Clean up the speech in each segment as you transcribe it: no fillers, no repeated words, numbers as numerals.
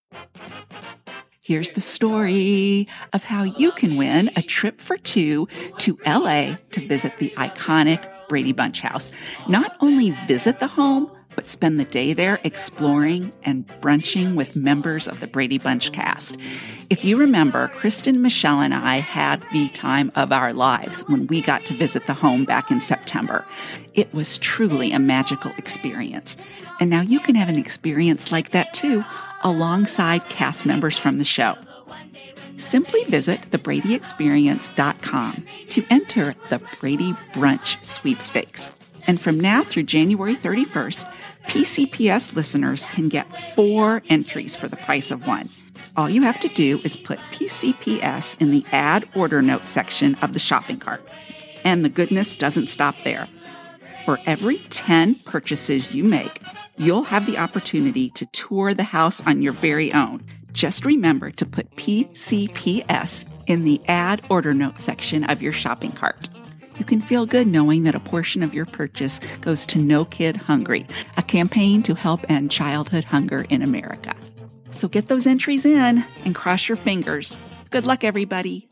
Here's the story of how you can win a trip for two to LA to visit the iconic Brady Bunch house. Not only visit the home, but spend the day there exploring and brunching with members of the Brady Bunch cast. If you remember, Kristen, Michelle, and I had the time of our lives when we got to visit the home back in September. It was truly a magical experience. And now you can have an experience like that too, alongside cast members from the show. Simply visit thebradyexperience.com to enter the Brady Brunch sweepstakes. And from now through January 31st, PCPS listeners can get 4 entries for the price of 1. All you have to do is put PCPS in the add order note section of the shopping cart. And the goodness doesn't stop there. For every 10 purchases you make, you'll have the opportunity to tour the house on your very own. Just remember to put PCPS in the add order note section of your shopping cart. You can feel good knowing that a portion of your purchase goes to No Kid Hungry, a campaign to help end childhood hunger in America. So get those entries in and cross your fingers. Good luck, everybody.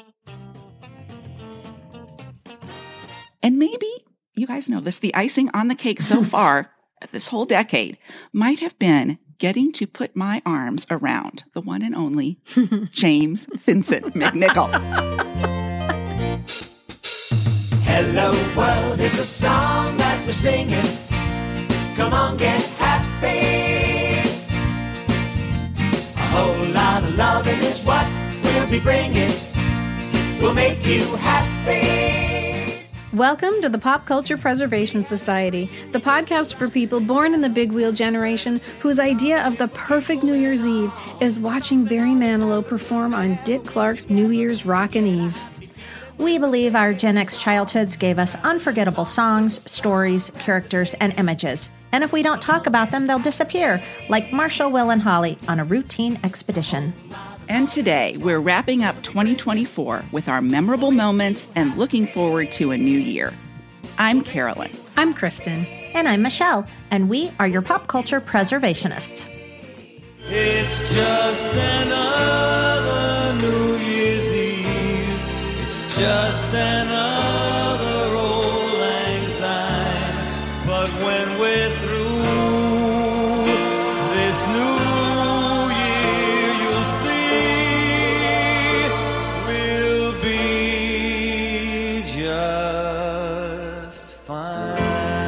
And maybe, you guys know this, the icing on the cake so far, this whole decade, might have been getting to put my arms around the one and only James Vincent McNichol. Hello world is a song that we're singing. Come on, get happy. A whole lot of loving is what we'll be bringing. We'll make you happy. Welcome to the Pop Culture Preservation Society, the podcast for people born in the big wheel generation whose idea of the perfect New Year's Eve is watching Barry Manilow perform on Dick Clark's New Year's Rockin' Eve. We believe our Gen X childhoods gave us unforgettable songs, stories, characters, and images. And if we don't talk about them, they'll disappear, like Marshall, Will, and Holly on a routine expedition. And today, we're wrapping up 2024 with our memorable moments and looking forward to a new year. I'm Carolyn. I'm Kristen. And I'm Michelle. And we are your pop culture preservationists. It's just another New Year's Eve. It's just another old lang syne. But when we're through this new year, you'll see we'll be just fine.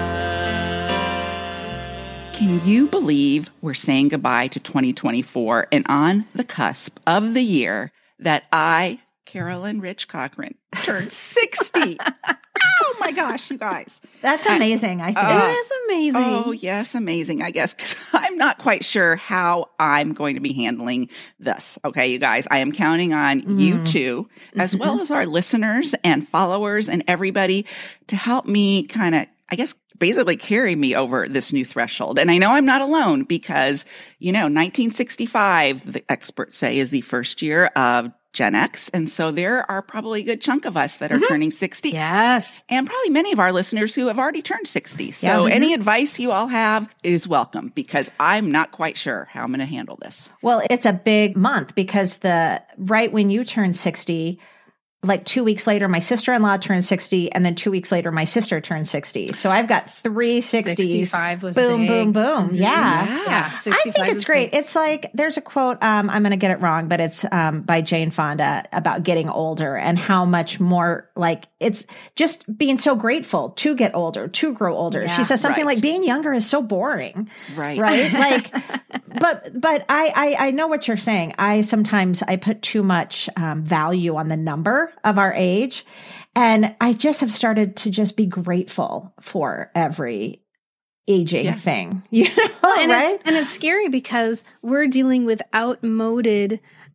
Can you believe we're saying goodbye to 2024 and on the cusp of the year that I, Carolyn Rich Cochran, turned 60? Oh my gosh, you guys. That's amazing, I think. It is amazing. Oh, yes, amazing, I guess, because I'm not quite sure how I'm going to be handling this. Okay, you guys, I am counting on you two, as well as our listeners and followers and everybody to help me kind of, I guess, basically carry me over this new threshold. And I know I'm not alone because, 1965, the experts say, is the first year of Gen X. And so there are probably a good chunk of us that are turning 60. Yes. And probably many of our listeners who have already turned 60. So any advice you all have is welcome because I'm not quite sure how I'm going to handle this. Well, it's a big month because right when you turn 60, like 2 weeks later, my sister-in-law turned 60, and then 2 weeks later, my sister turned 60. So I've got 3 60s. 65 was boom, big. boom, boom. Yeah. Yeah. I think it's great. It's like, there's a quote, I'm going to get it wrong, but it's by Jane Fonda about getting older and how much more, like, it's just being so grateful to get older, to grow older. Yeah, she says something right. like, being younger is so boring. Right. Right? Like, but I know what you're saying. I put too much value on the number of our age. And I just have started to just be grateful for every aging thing, Well, and right? it's scary because we're dealing with outmoded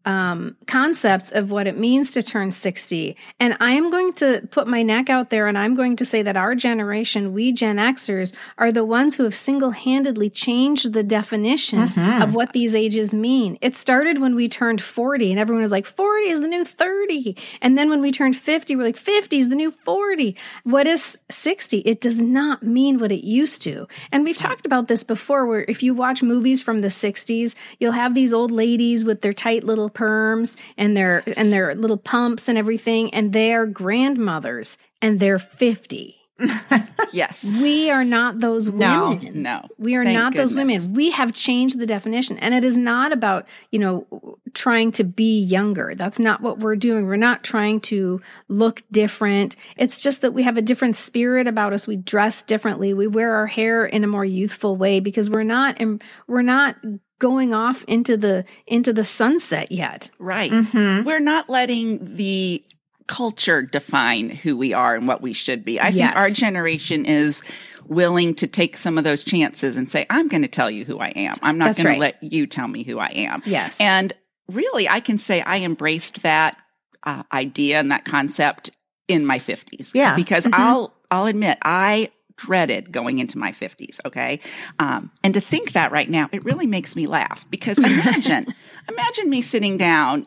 concepts of what it means to turn 60. And I am going to put my neck out there and I'm going to say that our generation, we Gen Xers, are the ones who have single-handedly changed the definition of what these ages mean. It started when we turned 40 and everyone was like, 40 is the new 30. And then when we turned 50, we're like, 50 is the new 40. What is 60? It does not mean what it used to. And we've talked about this before, where if you watch movies from the 60s, you'll have these old ladies with their tight little perms and their little pumps and everything, and they're grandmothers and they're 50. Yes. We are not those women. No. We are not those women. We have changed the definition. And it is not about, trying to be younger. That's not what we're doing. We're not trying to look different. It's just that we have a different spirit about us. We dress differently. We wear our hair in a more youthful way because we're not going off into the sunset yet. Right. We're not letting the culture define who we are and what we should be. I think our generation is willing to take some of those chances and say, I'm going to tell you who I am. I'm not going to let you tell me who I am. Yes. And really, I can say I embraced that idea and that concept in my 50s. Yeah. Because I'll admit, I dreaded going into my 50s, okay? And to think that right now, it really makes me laugh because imagine me sitting down,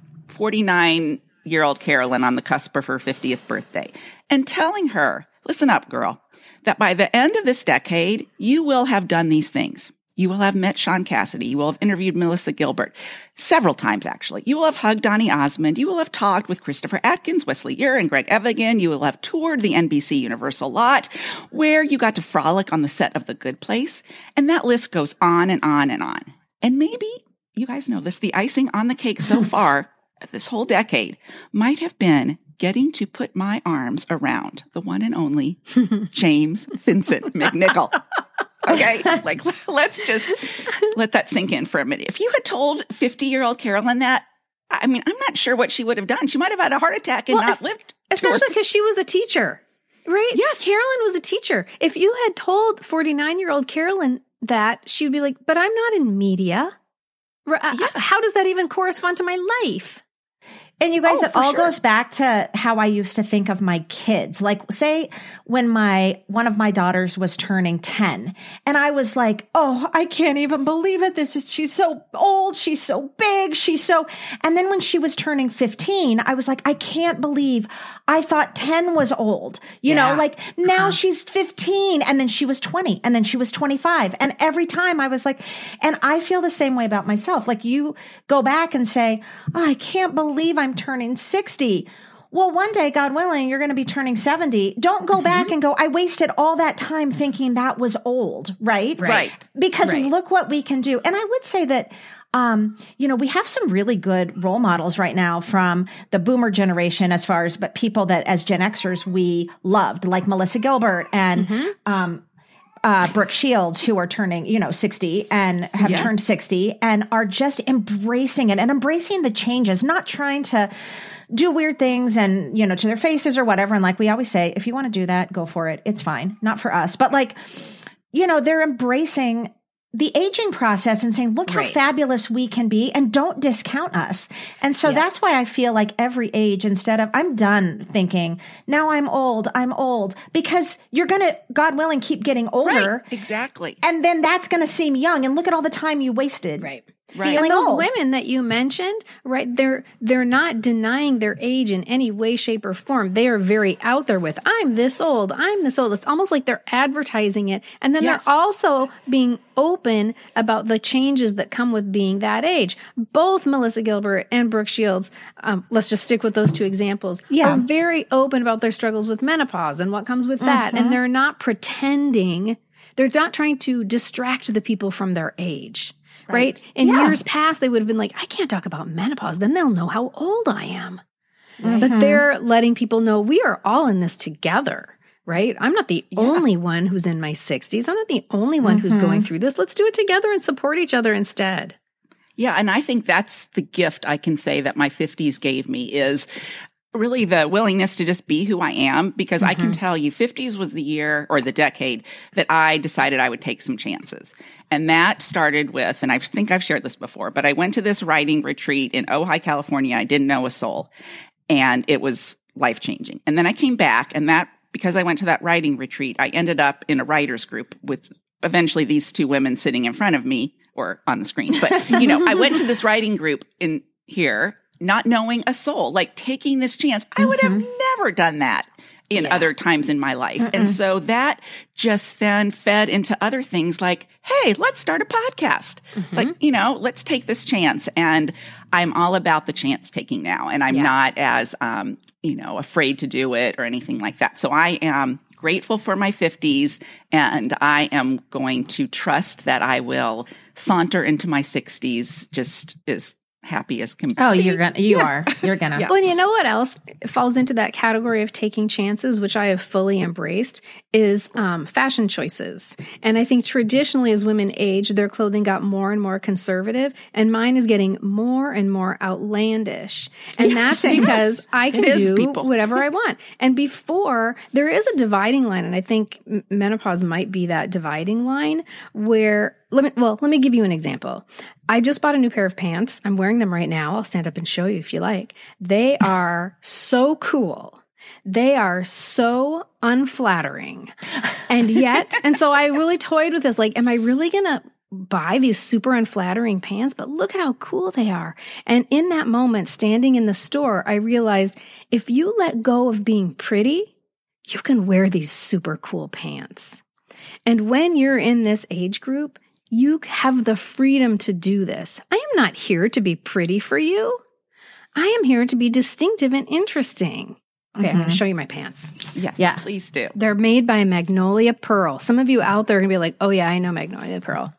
49-year-old Carolyn on the cusp of her 50th birthday and telling her, listen up, girl, that by the end of this decade, you will have done these things. You will have met Sean Cassidy. You will have interviewed Melissa Gilbert several times, actually. You will have hugged Donny Osmond. You will have talked with Christopher Atkins, Wesley Ure, and Greg Evigan. You will have toured the NBC Universal lot, where you got to frolic on the set of The Good Place. And that list goes on and on and on. And maybe, you guys know this, the icing on the cake so far, this whole decade, might have been getting to put my arms around the one and only James Vincent McNichol. Okay, let's just let that sink in for a minute. If you had told 50-year-old Carolyn that, I mean, I'm not sure what she would have done. She might have had a heart attack and not lived. Especially because she was a teacher, right? Yes. Carolyn was a teacher. If you had told 49-year-old Carolyn that, she would be like, but I'm not in media. How does that even correspond to my life? And you guys, it all goes back to how I used to think of my kids. Like, say when one of my daughters was turning 10 and I was like, oh, I can't even believe it. She's so old. She's so big. And then when she was turning 15, I was like, I can't believe I thought 10 was old. Now she's 15 and then she was 20 and then she was 25. And every time I was like, and I feel the same way about myself. Like you go back and say, oh, I can't believe I'm turning 60. Well, one day, God willing, you're going to be turning 70. Don't go back and go, I wasted all that time thinking that was old, right? Right. Because look what we can do. And I would say that, we have some really good role models right now from the boomer generation but people that as Gen Xers we loved, like Melissa Gilbert and, Brooke Shields, who are turning, 60 and have turned 60 and are just embracing it and embracing the changes, not trying to do weird things and, to their faces or whatever. And like we always say, if you want to do that, go for it. It's fine. Not for us. But they're embracing the aging process and saying, look how fabulous we can be and don't discount us. And so that's why I feel like every age, instead of, I'm done thinking, now I'm old, because you're going to, God willing, keep getting older. Right. Exactly. And then that's going to seem young. And look at all the time you wasted. Right. Feeling and those old. women that you mentioned, right, they're not denying their age in any way, shape, or form. They are very out there with, I'm this old. It's almost like they're advertising it. And then they're also being open about the changes that come with being that age. Both Melissa Gilbert and Brooke Shields, let's just stick with those two examples, are very open about their struggles with menopause and what comes with that. And they're not pretending, they're not trying to distract the people from their age. Right? In years past, they would have been like, I can't talk about menopause. Then they'll know how old I am. But they're letting people know we are all in this together, right? I'm not the only one who's in my 60s. I'm not the only one who's going through this. Let's do it together and support each other instead. Yeah, and I think that's the gift I can say that my 50s gave me is really the willingness to just be who I am, because I can tell you 50s was the year or the decade that I decided I would take some chances. And that started with, and I think I've shared this before, but I went to this writing retreat in Ojai, California. I didn't know a soul, and it was life-changing. And then I came back, and that, because I went to that writing retreat, I ended up in a writer's group with eventually these two women sitting in front of me or on the screen. But, I went to this writing group in here, not knowing a soul, like taking this chance. I would have never done that in other times in my life. And so that just then fed into other things like, hey, let's start a podcast. Like, let's take this chance. And I'm all about the chance taking now. And I'm not as, afraid to do it or anything like that. So I am grateful for my 50s, and I am going to trust that I will saunter into my 60s just as happy as can be. Oh, you're gonna. Well, and you know what else falls into that category of taking chances, which I have fully embraced, is fashion choices. And I think traditionally, as women age, their clothing got more and more conservative, and mine is getting more and more outlandish. And that's because I can do whatever I want. And before, there is a dividing line, and I think menopause might be that dividing line where. Let me give you an example. I just bought a new pair of pants. I'm wearing them right now. I'll stand up and show you if you like. They are so cool. They are so unflattering. And so I really toyed with this. Like, am I really going to buy these super unflattering pants? But look at how cool they are. And in that moment, standing in the store, I realized if you let go of being pretty, you can wear these super cool pants. And when you're in this age group, you have the freedom to do this. I am not here to be pretty for you. I am here to be distinctive and interesting. Okay, I'm going to show you my pants. Yes, please do. They're made by Magnolia Pearl. Some of you out there are going to be like, oh yeah, I know Magnolia Pearl.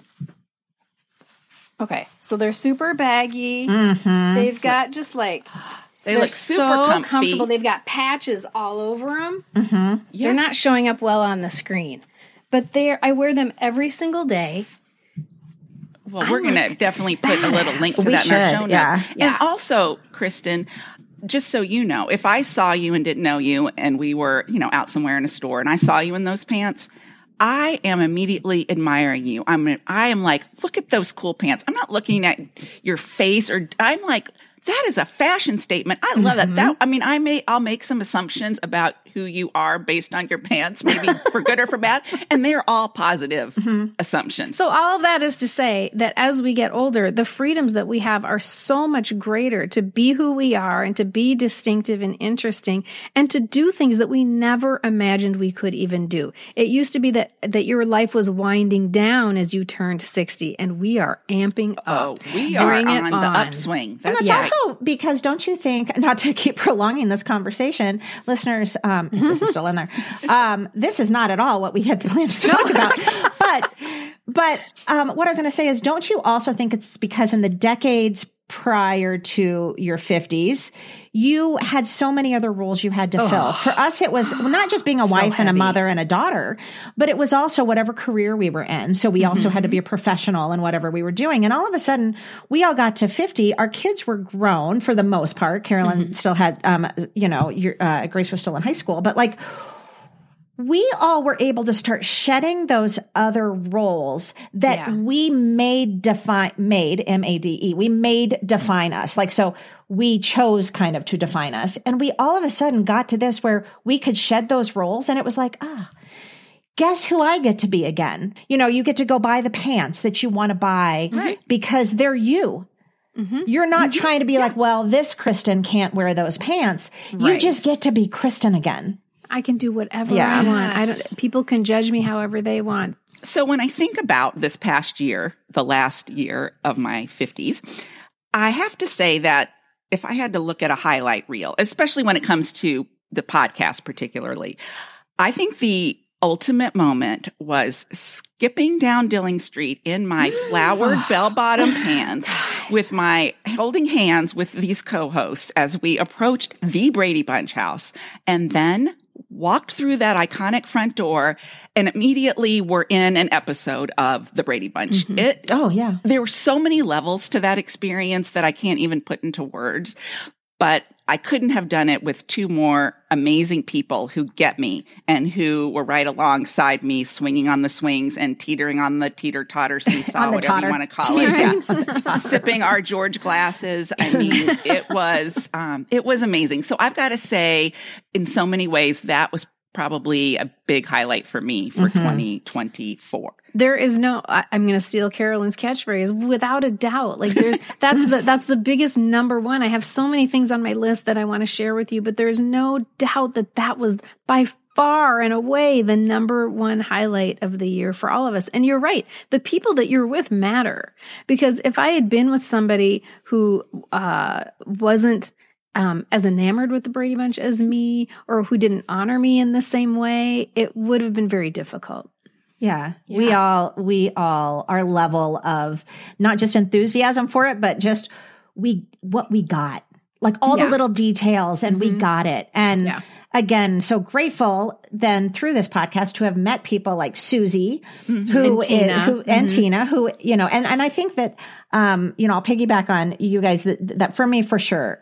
Okay, so they're super baggy. They've got just like... They look super comfortable. They've got patches all over them. Yes. They're not showing up well on the screen. But I wear them every single day. Well, we're going to definitely put a little link to that in our show notes. And also, Kristen, just so you know, if I saw you and didn't know you and we were, out somewhere in a store and I saw you in those pants, I am immediately admiring you. I am like, look at those cool pants. I'm not looking at your face I'm like, that is a fashion statement. I love that. I'll make some assumptions about who you are based on your pants, maybe for good or for bad, and they're all positive assumptions. So all of that is to say that as we get older, the freedoms that we have are so much greater to be who we are and to be distinctive and interesting and to do things that we never imagined we could even do. It used to be that your life was winding down as you turned 60, and we are amping up. Oh, we are on the upswing. And it's also because, don't you think, not to keep prolonging this conversation, listeners, if this is still in there, this is not at all what we had planned to talk about. But what I was going to say is, don't you also think it's because in the decades prior to your 50s, you had so many other roles you had to fill. For us, it was not just being a wife and a mother and a daughter, but it was also whatever career we were in. So we also had to be a professional in whatever we were doing. And all of a sudden, we all got to 50. Our kids were grown for the most part. Carolyn still had, Grace was still in high school, but like, we all were able to start shedding those other roles that we made define us. Like, so we chose kind of to define us. And we all of a sudden got to this where we could shed those roles. And it was like, guess who I get to be again? You get to go buy the pants that you want to buy because they're you. You're not trying to be like, well, this Kristen can't wear those pants. You just get to be Kristen again. I can do whatever I want. People can judge me however they want. So when I think about this past year, the last year of my 50s, I have to say that if I had to look at a highlight reel, especially when it comes to the podcast particularly, I think the ultimate moment was skipping down Dilling Street in my flowered bell-bottom pants with my holding hands with these co-hosts as we approached the Brady Bunch house, and then walked through that iconic front door and immediately were in an episode of the Brady Bunch. There were so many levels to that experience that I can't even put into words. but I couldn't have done it with two more amazing people who get me and who were right alongside me, swinging on the swings and teetering on the teeter-totter seesaw, whatever you want to call it. Yeah. Sipping our George glasses. I mean, it was amazing. So I've got to say, in so many ways, that was probably a big highlight for me for 2024. There is no, I'm going to steal Carolyn's catchphrase, without a doubt. Like that's the biggest number one. I have so many things on my list that I want to share with you, but there's no doubt that was by far and away the number one highlight of the year for all of us. And you're right. The people that you're with matter, because if I had been with somebody who wasn't as enamored with the Brady Bunch as me, or who didn't honor me in the same way, it would have been very difficult. Yeah. We all, our level of not just enthusiasm for it, but just what we got, like all the little details, and we got it. And again, so grateful then through this podcast to have met people like Susie, and Tina, who, you know, and I think that, you know, I'll piggyback on you guys that for me, for sure,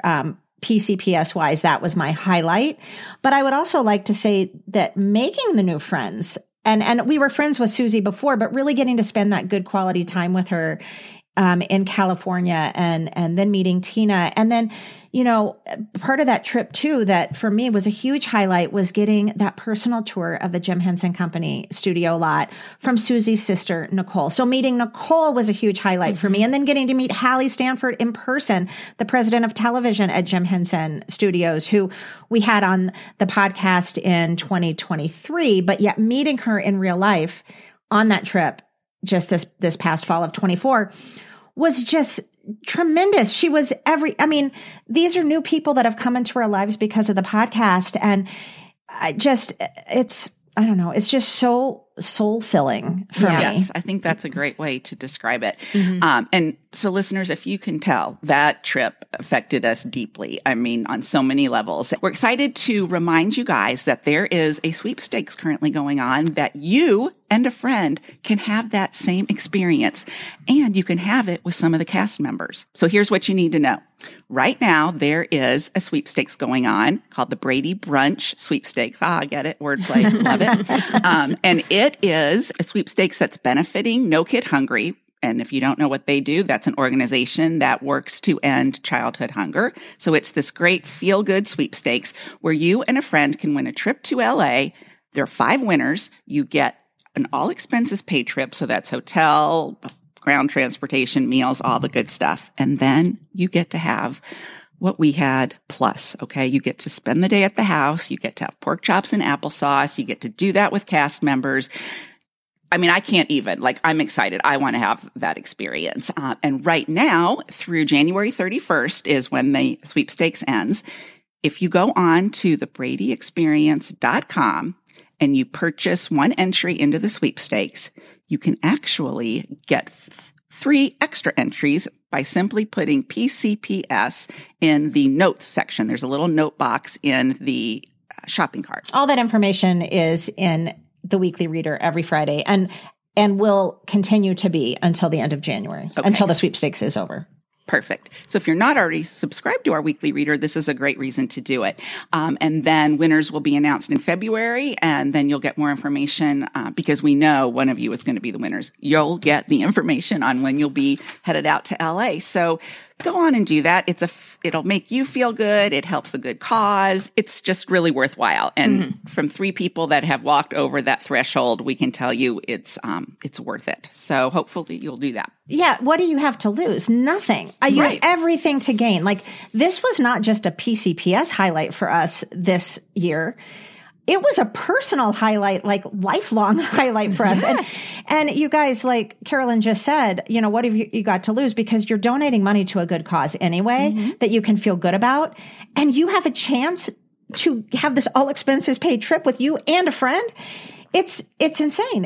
PCPS wise, that was my highlight. But I would also like to say that making the new friends, and we were friends with Susie before, but really getting to spend that good quality time with her in California, and then meeting Tina. And then, you know, part of that trip too, that for me was a huge highlight, was getting that personal tour of the Jim Henson Company studio lot from Susie's sister, Nicole. So meeting Nicole was a huge highlight for me. And then getting to meet Hallie Stanford in person, the president of television at Jim Henson Studios, who we had on the podcast in 2023, but yet meeting her in real life on that trip just this past fall of 24 was just tremendous. She was these are new people that have come into our lives because of the podcast. And it's just so soul filling for me. Yes, I think that's a great way to describe it. And so listeners, if you can tell, that trip affected us deeply. I mean, on so many levels. We're excited to remind you guys that there is a sweepstakes currently going on, that you and a friend can have that same experience, and you can have it with some of the cast members. So here's what you need to know. Right now, there is a sweepstakes going on called the Brady Brunch Sweepstakes. Get it? Wordplay. Love it. And it is a sweepstakes that's benefiting No Kid Hungry. And if you don't know what they do, that's an organization that works to end childhood hunger. So it's this great feel-good sweepstakes where you and a friend can win a trip to LA. There are 5 winners. You get an all-expenses-paid trip. So that's hotel, ground transportation, meals, all the good stuff. And then you get to have what we had plus, okay? You get to spend the day at the house. You get to have pork chops and applesauce. You get to do that with cast members. I mean, I can't even, I'm excited. I want to have that experience. And right now, through January 31st is when the sweepstakes ends. If you go on to thebradyexperience.com and you purchase one entry into the sweepstakes, you can actually get 3 extra entries by simply putting PCPS in the notes section. There's a little note box in the shopping cart. All that information is in the Weekly Reader every Friday, and will continue to be until the end of January, until the sweepstakes is over. Perfect. So if you're not already subscribed to our Weekly Reader, this is a great reason to do it. And then winners will be announced in February, and then you'll get more information because we know one of you is going to be the winners. You'll get the information on when you'll be headed out to LA. So go on and do that. It'll make you feel good. It helps a good cause. It's just really worthwhile. And from 3 people that have walked over that threshold, we can tell you it's worth it. So hopefully you'll do that. Yeah. What do you have to lose? Nothing. You have everything to gain. This was not just a PCPS highlight for us this year. It was a personal highlight, lifelong highlight for us. And you guys, like Carolyn just said, what have you got to lose? Because you're donating money to a good cause anyway, that you can feel good about. And you have a chance to have this all expenses paid trip with you and a friend. It's insane.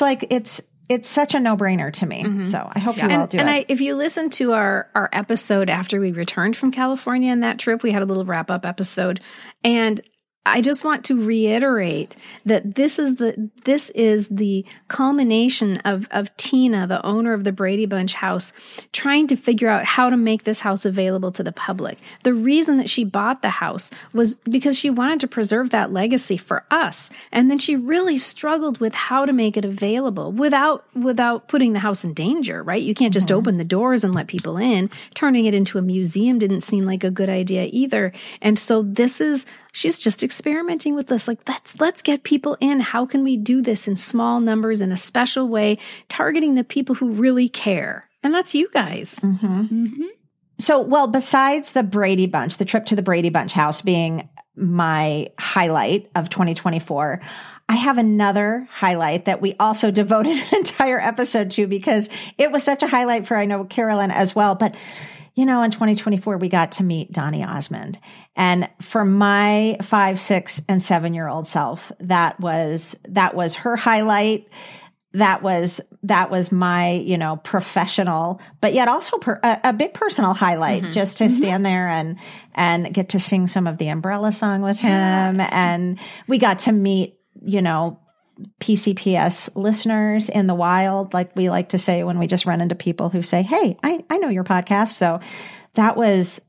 It's such a no-brainer to me. So I hope you all do it. If you listen to our episode after we returned from California and that trip, we had a little wrap-up episode. And I just want to reiterate that this is the culmination of Tina, the owner of the Brady Bunch house, trying to figure out how to make this house available to the public. The reason that she bought the house was because she wanted to preserve that legacy for us. And then she really struggled with how to make it available without putting the house in danger, right? You can't just open the doors and let people in. Turning it into a museum didn't seem like a good idea either. And so she's just experimenting with this. Like, let's get people in. How can we do this in small numbers in a special way, targeting the people who really care? And that's you guys. So, well, besides the Brady Bunch, the trip to the Brady Bunch house being my highlight of 2024, I have another highlight that we also devoted an entire episode to because it was such a highlight for, I know, Carolyn as well. But, in 2024, we got to meet Donny Osmond. And for my 5, 6, and 7-year-old self, that was her highlight. That was my, professional, but yet also a big personal highlight, just to stand there and get to sing some of the Umbrella song with him. And we got to meet, PCPS listeners in the wild, like we like to say when we just run into people who say, "Hey, I know your podcast." So that was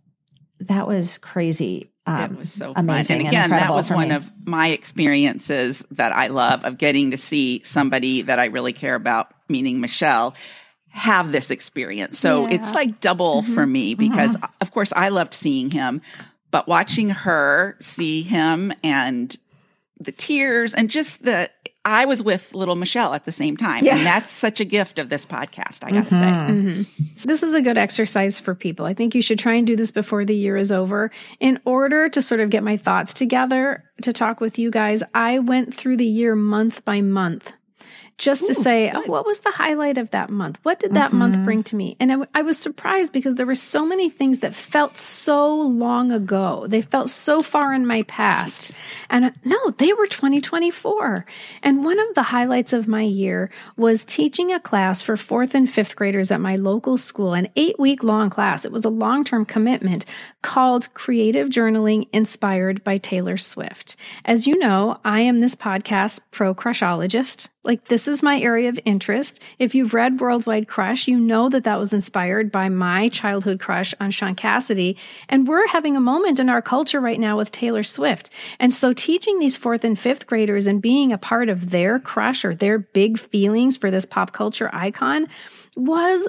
crazy. It was so amazing. Fun. And again, that was one me. of my experiences that I love, of getting to see somebody that I really care about, meaning Michelle, have this experience. So it's like double for me because, of course, I loved seeing him, but watching her see him and the tears and just I was with little Michelle at the same time. Yeah. And that's such a gift of this podcast, I got to say. This is a good exercise for people. I think you should try and do this before the year is over. In order to sort of get my thoughts together to talk with you guys, I went through the year month by month. Just to say, what was the highlight of that month? What did that month bring to me? And I was surprised because there were so many things that felt so long ago. They felt so far in my past. And no, they were 2024. And one of the highlights of my year was teaching a class for 4th and 5th graders at my local school, an 8-week-long class. It was a long-term commitment called Creative Journaling Inspired by Taylor Swift. As you know, I am this podcast pro-crushologist. Like, this is my area of interest. If you've read Worldwide Crush, you know that was inspired by my childhood crush on Sean Cassidy. And we're having a moment in our culture right now with Taylor Swift. And so teaching these 4th and 5th graders and being a part of their crush or their big feelings for this pop culture icon was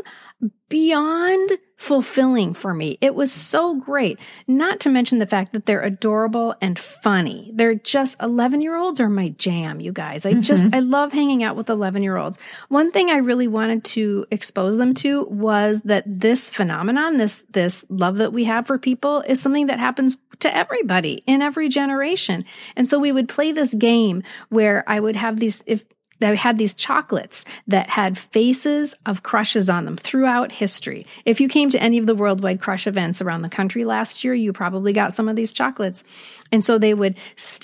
beyond fulfilling for me. It was so great. Not to mention the fact that they're adorable and funny. They're just 11-year-olds are my jam, you guys. I love hanging out with 11-year-olds. One thing I really wanted to expose them to was that this phenomenon, this love that we have for people, is something that happens to everybody in every generation. And so we would play this game where I would have they had these chocolates that had faces of crushes on them throughout history. If you came to any of the Worldwide Crush events around the country last year, you probably got some of these chocolates. And so they would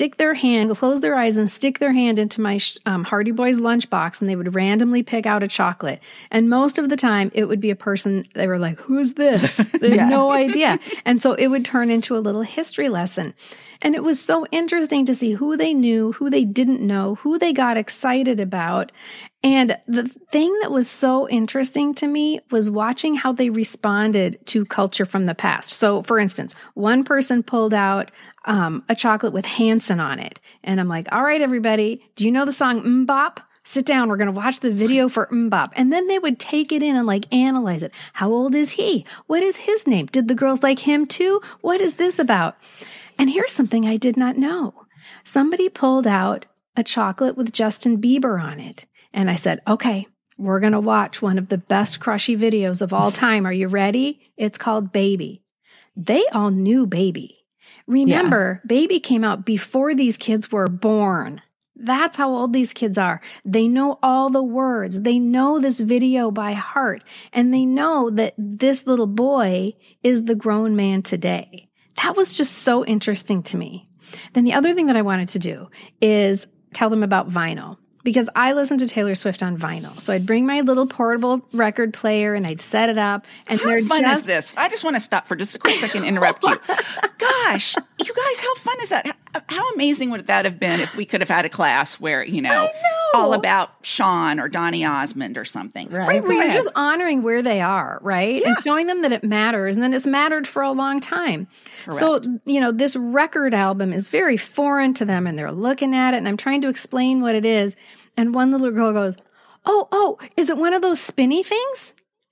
close their eyes and stick their hand into my Hardy Boys lunchbox, and they would randomly pick out a chocolate. And most of the time, it would be a person, they were like, "Who's this?" They had no idea. And so it would turn into a little history lesson. And it was so interesting to see who they knew, who they didn't know, who they got excited about. And the thing that was so interesting to me was watching how they responded to culture from the past. So, for instance, one person pulled out a chocolate with Hanson on it. And I'm like, "All right, everybody, do you know the song MMMBop? Sit down. We're going to watch the video for MMMBop." And then they would take it in and analyze it. How old is he? What is his name? Did the girls like him too? What is this about? And here's something I did not know. Somebody pulled out a chocolate with Justin Bieber on it. And I said, "Okay, we're going to watch one of the best crushy videos of all time. Are you ready?" It's called Baby. They all knew Baby. Remember, Baby came out before these kids were born. That's how old these kids are. They know all the words. They know this video by heart. And they know that this little boy is the grown man today. That was just so interesting to me. Then the other thing that I wanted to do is tell them about vinyl, because I listened to Taylor Swift on vinyl. So I'd bring my little portable record player and I'd set it up. And how fun is this? I just want to stop for just a quick second and interrupt you. Gosh, you guys, how fun is that? how amazing would that have been if we could have had a class where, all about Sean or Donny Osmond or something. Right. Where you're just honoring where they are, right? Yeah. And showing them that it matters. And then it's mattered for a long time. Correct. So, this record album is very foreign to them and they're looking at it and I'm trying to explain what it is. And one little girl goes, oh, is it one of those spinny things?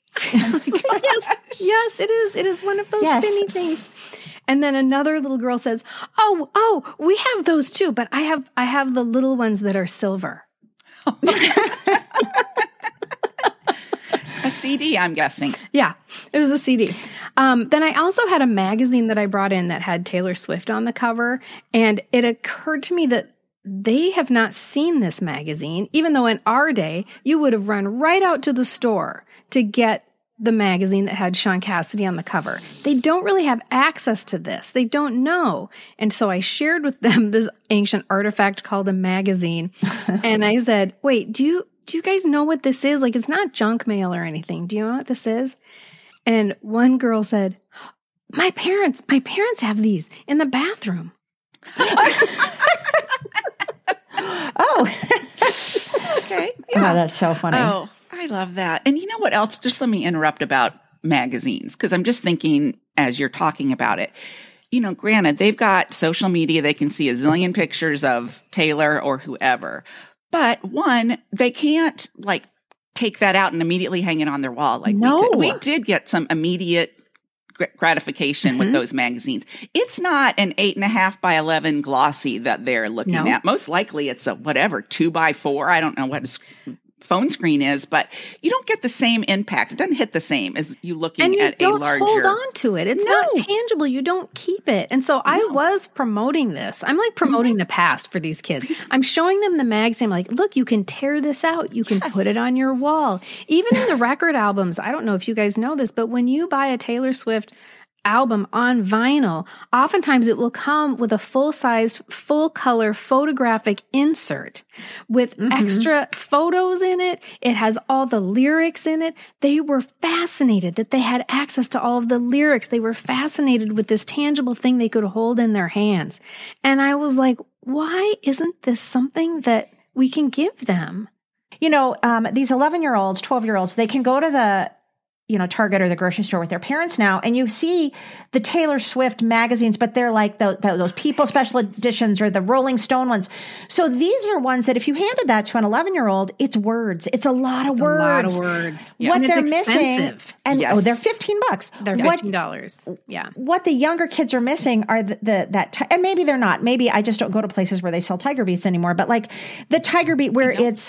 Yes, it is. It is one of those spinny things. And then another little girl says, "Oh, we have those too, but I have the little ones that are silver." A CD, I'm guessing. Yeah, it was a CD. Then I also had a magazine that I brought in that had Taylor Swift on the cover, and it occurred to me that they have not seen this magazine, even though in our day, you would have run right out to the store to get the magazine that had Shaun Cassidy on the cover. They don't really have access to this. They don't know. And so I shared with them this ancient artifact called a magazine. And I said, wait, do you guys know what this is? Like, it's not junk mail or anything. Do you know what this is? And one girl said, my parents have these in the bathroom. Oh. Okay. Yeah. Oh, that's so funny. Oh, I love that. And you know what else? Just let me interrupt about magazines, because I'm just thinking as you're talking about it. Granted, they've got social media. They can see a zillion pictures of Taylor or whoever. But one, they can't take that out and immediately hang it on their wall. We did get some immediate gratification with those magazines. It's not an 8.5 by 11 glossy that they're looking at. Most likely it's a 2x4. I don't know what a phone screen is, but you don't get the same impact. It doesn't hit the same as you looking at a larger. And you don't hold on to it. It's not tangible. You don't keep it. And so I was promoting this. I'm promoting the past for these kids. I'm showing them the magazine. I'm like, look, you can tear this out. You can put it on your wall. Even in the record albums, I don't know if you guys know this, but when you buy a Taylor Swift album on vinyl, oftentimes it will come with a full-sized, full-color photographic insert with extra photos in it. It has all the lyrics in it. They were fascinated that they had access to all of the lyrics. They were fascinated with this tangible thing they could hold in their hands. And I was like, why isn't this something that we can give them? These 11-year-olds, 12-year-olds, they can go to the Target or the grocery store with their parents now, and you see the Taylor Swift magazines, but they're like those People special editions or the Rolling Stone ones. So these are ones that if you handed that to an 11-year-old, it's words. It's a lot of words. A lot of words. Yeah. What they're missing, and they're $15. They're $15. Yeah. What the younger kids are missing are and maybe they're not. Maybe I just don't go to places where they sell Tiger Beats anymore. But the Tiger Beat where it's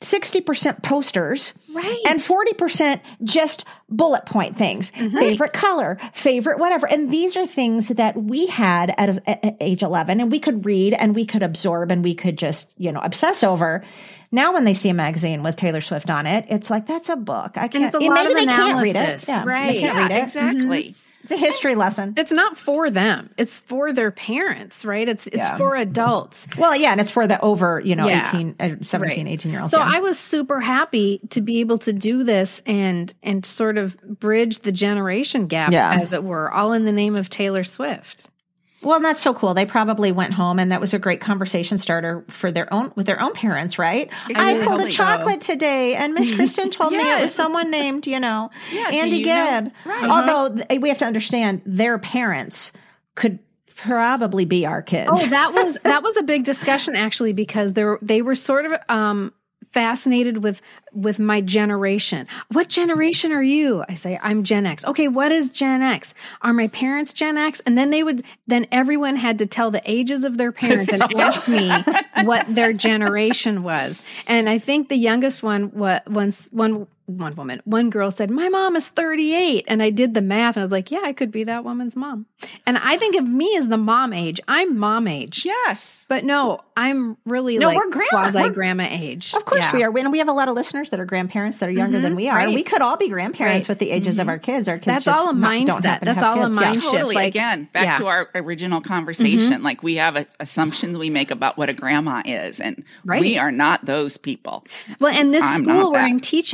60% posters, right, and 40% just bullet point things, favorite color, favorite whatever. And these are things that we had at age 11 and we could read and we could absorb and we could just, obsess over. Now when they see a magazine with Taylor Swift on it, it's like, that's a book. I can't, and it's a lot maybe of they analysis. Can't read it. Yeah, right. They can't read it. Exactly. It's a history lesson. It's not for them. It's for their parents, right? It's for adults. Well, yeah, and it's for the over, 17, 18-year-olds. So I was super happy to be able to do this and sort of bridge the generation gap, as it were, all in the name of Taylor Swift. Well, and that's so cool. They probably went home, and that was a great conversation starter with their own parents, right? I pulled a chocolate today, and Miss Kristen told me it was someone named, Andy Gibb. Right. Although we have to understand their parents could probably be our kids. Oh, that was a big discussion actually, because they were sort of fascinated with my generation. What generation are you? I say, I'm Gen X. Okay, what is Gen X? Are my parents Gen X? And then everyone had to tell the ages of their parents and ask me what their generation was. And I think the youngest one, one girl said, my mom is 38. And I did the math and I was like, yeah, I could be that woman's mom. And I think of me as the mom age. I'm mom age. Yes. But no, I'm really we're grandma. Quasi-grandma age. Of course we are. And we have a lot of listeners that are grandparents that are younger than we are. Right. We could all be grandparents with the ages of our kids. Our kids That's all a mindset. That's all a mindset. Totally. Again, back to our original conversation. We have assumptions we make about what a grandma is. And we are not those people. Well, and this school where I'm teaching is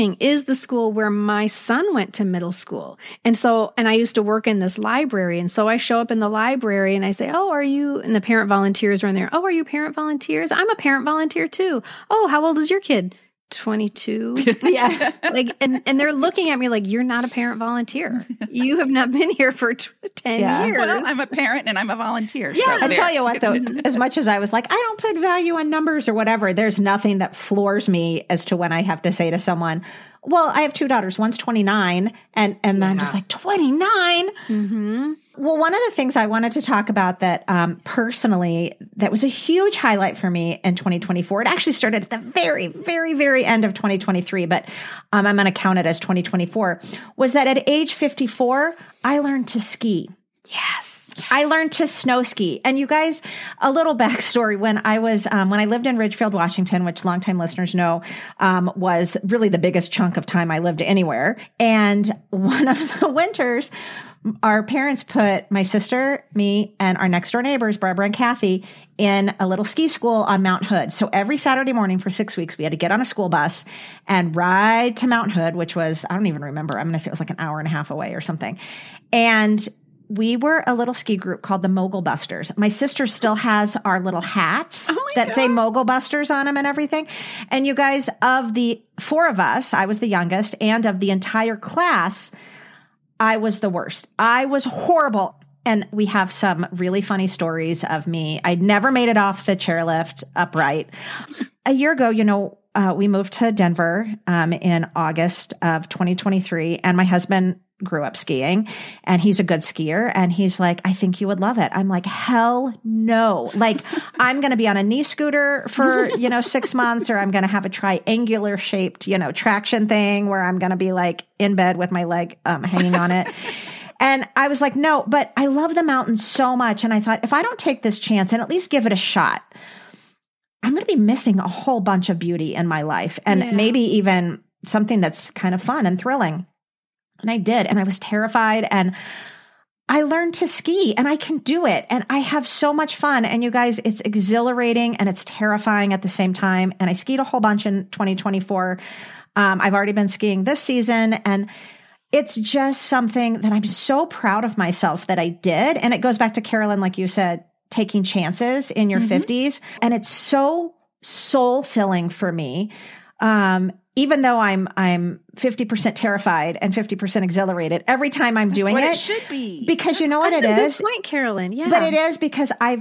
is the school where my son went to middle school. And I used to work in this library. And so I show up in the library and I say, oh, are you, and the parent volunteers are in there. Oh, are you parent volunteers? I'm a parent volunteer too. Oh, how old is your kid? 22. Yeah. And they're looking at me like, you're not a parent volunteer. You have not been here for 10 years. Well, I'm a parent and I'm a volunteer. Yeah, so I tell you what, though, as much as I was like, I don't put value on numbers or whatever, there's nothing that floors me as to when I have to say to someone, well, I have 2 daughters. One's 29. And I'm just like, 29? Mm-hmm. Well, one of the things I wanted to talk about that personally, that was a huge highlight for me in 2024. It actually started at the very, very, very end of 2023, but I'm going to count it as 2024, was that at age 54, I learned to ski. Yes. I learned to snow ski. And you guys, a little backstory, when I lived in Ridgefield, Washington, which longtime listeners know, was really the biggest chunk of time I lived anywhere. And one of the winters, our parents put my sister, me, and our next door neighbors, Barbara and Kathy, in a little ski school on Mount Hood. So every Saturday morning for 6 weeks, we had to get on a school bus and ride to Mount Hood, which was, I don't even remember. I'm going to say it was like an hour and a half away or something. And we were a little ski group called the Mogul Busters. My sister still has our little hats that say Mogul Busters on them and everything. And you guys, of the 4 of us, I was the youngest, and of the entire class, I was the worst. I was horrible. And we have some really funny stories of me. I'd never made it off the chairlift upright. A year ago, we moved to Denver in August of 2023, and my husband grew up skiing, and he's a good skier. And he's like, I think you would love it. I'm like, hell no. Like, I'm going to be on a knee scooter for, 6 months, or I'm going to have a triangular shaped, traction thing where I'm going to be like in bed with my leg hanging on it. And I was like, no, but I love the mountains so much. And I thought, if I don't take this chance and at least give it a shot, I'm going to be missing a whole bunch of beauty in my life, and maybe even something that's kind of fun and thrilling. And I did. And I was terrified, and I learned to ski, and I can do it. And I have so much fun. And you guys, it's exhilarating and it's terrifying at the same time. And I skied a whole bunch in 2024. I've already been skiing this season, and it's just something that I'm so proud of myself that I did. And it goes back to Carolyn, like you said, taking chances in your 50s. And it's so soul filling for me. Even though I'm 50% terrified and 50% exhilarated every time I'm doing it. It should be. Because you know what it is? Good point, Carolyn. Yeah. But it is because I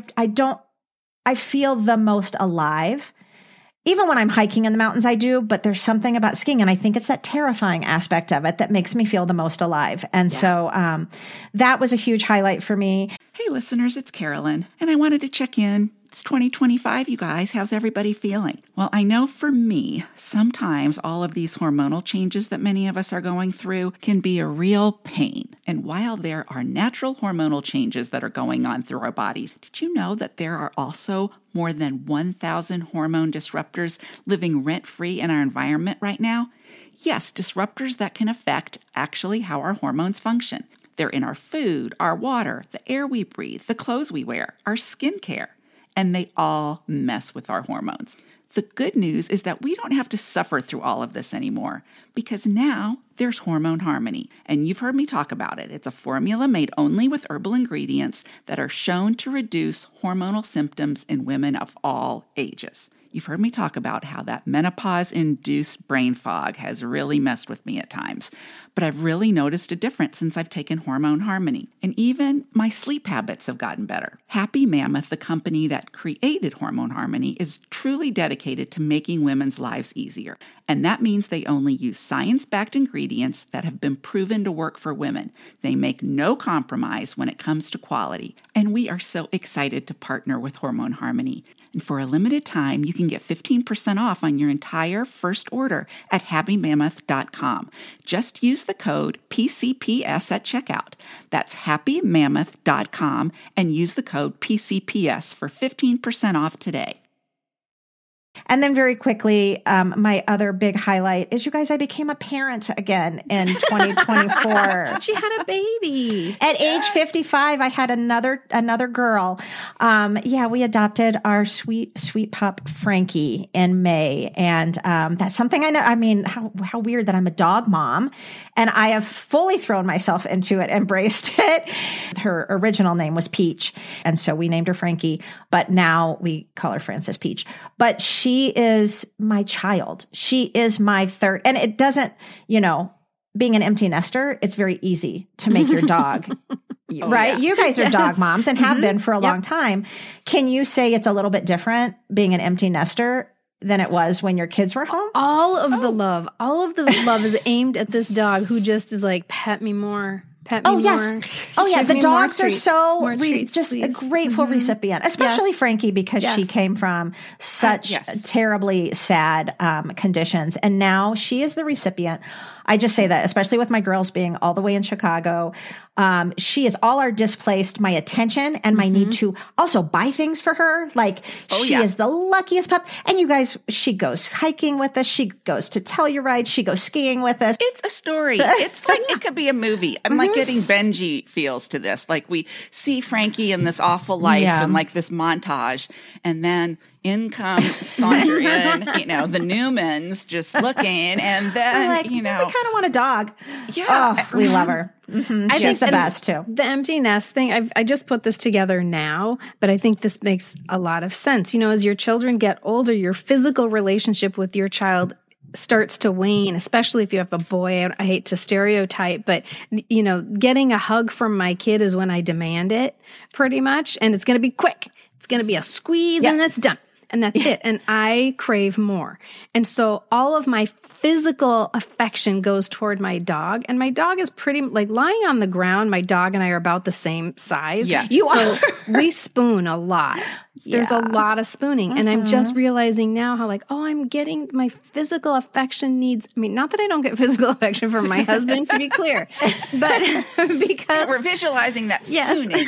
feel the most alive. Even when I'm hiking in the mountains, I do, but there's something about skiing, and I think it's that terrifying aspect of it that makes me feel the most alive. And so that was a huge highlight for me. Hey, listeners, it's Carolyn, and I wanted to check in. It's 2025, you guys. How's everybody feeling? Well, I know for me, sometimes all of these hormonal changes that many of us are going through can be a real pain. And while there are natural hormonal changes that are going on through our bodies, did you know that there are also more than 1,000 hormone disruptors living rent-free in our environment right now? Yes, disruptors that can affect actually how our hormones function. They're in our food, our water, the air we breathe, the clothes we wear, our skincare. And they all mess with our hormones. The good news is that we don't have to suffer through all of this anymore, because now there's Hormone Harmony, and you've heard me talk about it. It's a formula made only with herbal ingredients that are shown to reduce hormonal symptoms in women of all ages. You've heard me talk about how that menopause-induced brain fog has really messed with me at times, but I've really noticed a difference since I've taken Hormone Harmony, and even my sleep habits have gotten better. Happy Mammoth, the company that created Hormone Harmony, is truly dedicated to making women's lives easier, and that means they only use science-backed ingredients that have been proven to work for women. They make no compromise when it comes to quality, and we are so excited to partner with Hormone Harmony. And for a limited time, you can get 15% off on your entire first order at happymammoth.com. Just use the code PCPS at checkout. That's happymammoth.com and use the code PCPS for 15% off today. And then very quickly, my other big highlight is, you guys, I became a parent again in 2024. She had a baby. At age 55, I had another girl. We adopted our sweet pup Frankie in May, and that's something I know. I mean, how weird that I'm a dog mom, and I have fully thrown myself into it, embraced it. Her original name was Peach, and so we named her Frankie, but now we call her Frances Peach. But she is my child. She is my third, and it doesn't, being an empty nester, it's very easy to make your dog, right? Yeah. You guys are dog moms and have been for a long time. Can you say it's a little bit different being an empty nester than it was when your kids were home? All of the love is aimed at this dog who just is like, pet me more. Pet me more. Yes. Oh, yeah. The dogs are so just a grateful recipient, especially Frankie, because she came from such terribly sad conditions. And now she is the recipient. I just say that, especially with my girls being all the way in Chicago. She is all our displaced, my attention and my need to also buy things for her. Like she is the luckiest pup. And you guys, she goes hiking with us. She goes to Telluride. She goes skiing with us. It's a story. It's like, it could be a movie. I'm like getting Benji feels to this. Like we see Frankie in this awful life and like this montage, and then in come saunter in, the Newmans just looking, and then, like, we kind of want a dog. Yeah. Oh, we love her. Mm-hmm. She's the best too. The empty nest thing, I just put this together now, but I think this makes a lot of sense. As your children get older, your physical relationship with your child starts to wane, especially if you have a boy. I hate to stereotype, but getting a hug from my kid is when I demand it, pretty much. And it's going to be quick. It's going to be a squeeze and it's done. And that's it. And I crave more. And so all of my physical affection goes toward my dog. And my dog is pretty, like, lying on the ground. My dog and I are about the same size. Yes. You are. We spoon a lot. There's a lot of spooning. And I'm just realizing now how, like, I'm getting my physical affection needs. I mean, not that I don't get physical affection from my husband, to be clear, but because we're visualizing that spooning.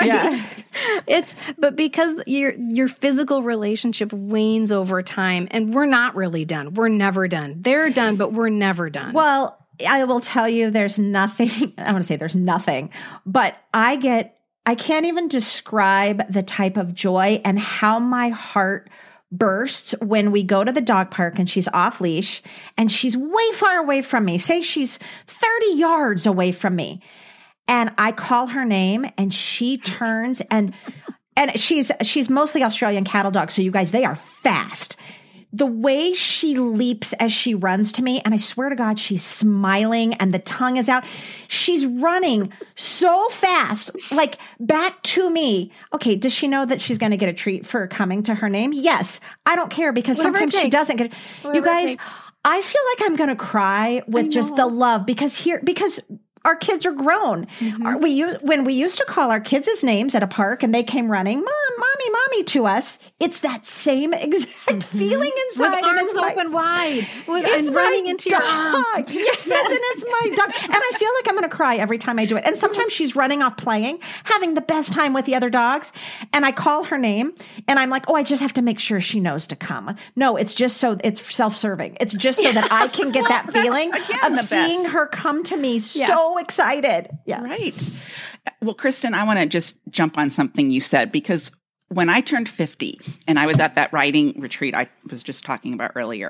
Yes. But because your physical relationship wanes over time, and we're not really done. We're never done. They're done, but we're never done. Well, I will tell you, there's nothing, I want to say there's nothing, but I can't even describe the type of joy and how my heart bursts when we go to the dog park and she's off leash and she's way far away from me. Say she's 30 yards away from me. And I call her name and she turns and she's mostly Australian cattle dog. So you guys, they are fast. The way she leaps as she runs to me, and I swear to God, she's smiling and the tongue is out. She's running so fast, like back to me. Okay, does she know that she's going to get a treat for coming to her name? Yes. I don't care, because sometimes she doesn't get it. You guys, I feel like I'm going to cry with just the love, because our kids are grown. When we used to call our kids' names at a park and they came running, Mom, Mommy to us, it's that same exact feeling inside. With arms open wide. And running into your arm. Yes, and it's my dog. And I feel like I'm going to cry every time I do it. And sometimes she's running off playing, having the best time with the other dogs. And I call her name and I'm like, I just have to make sure she knows to come. No, it's just so it's self-serving. It's just so that I can get that feeling of seeing her come to me so excited. Yeah. Right. Well, Kristen, I want to just jump on something you said, because when I turned 50 and I was at that writing retreat I was just talking about earlier,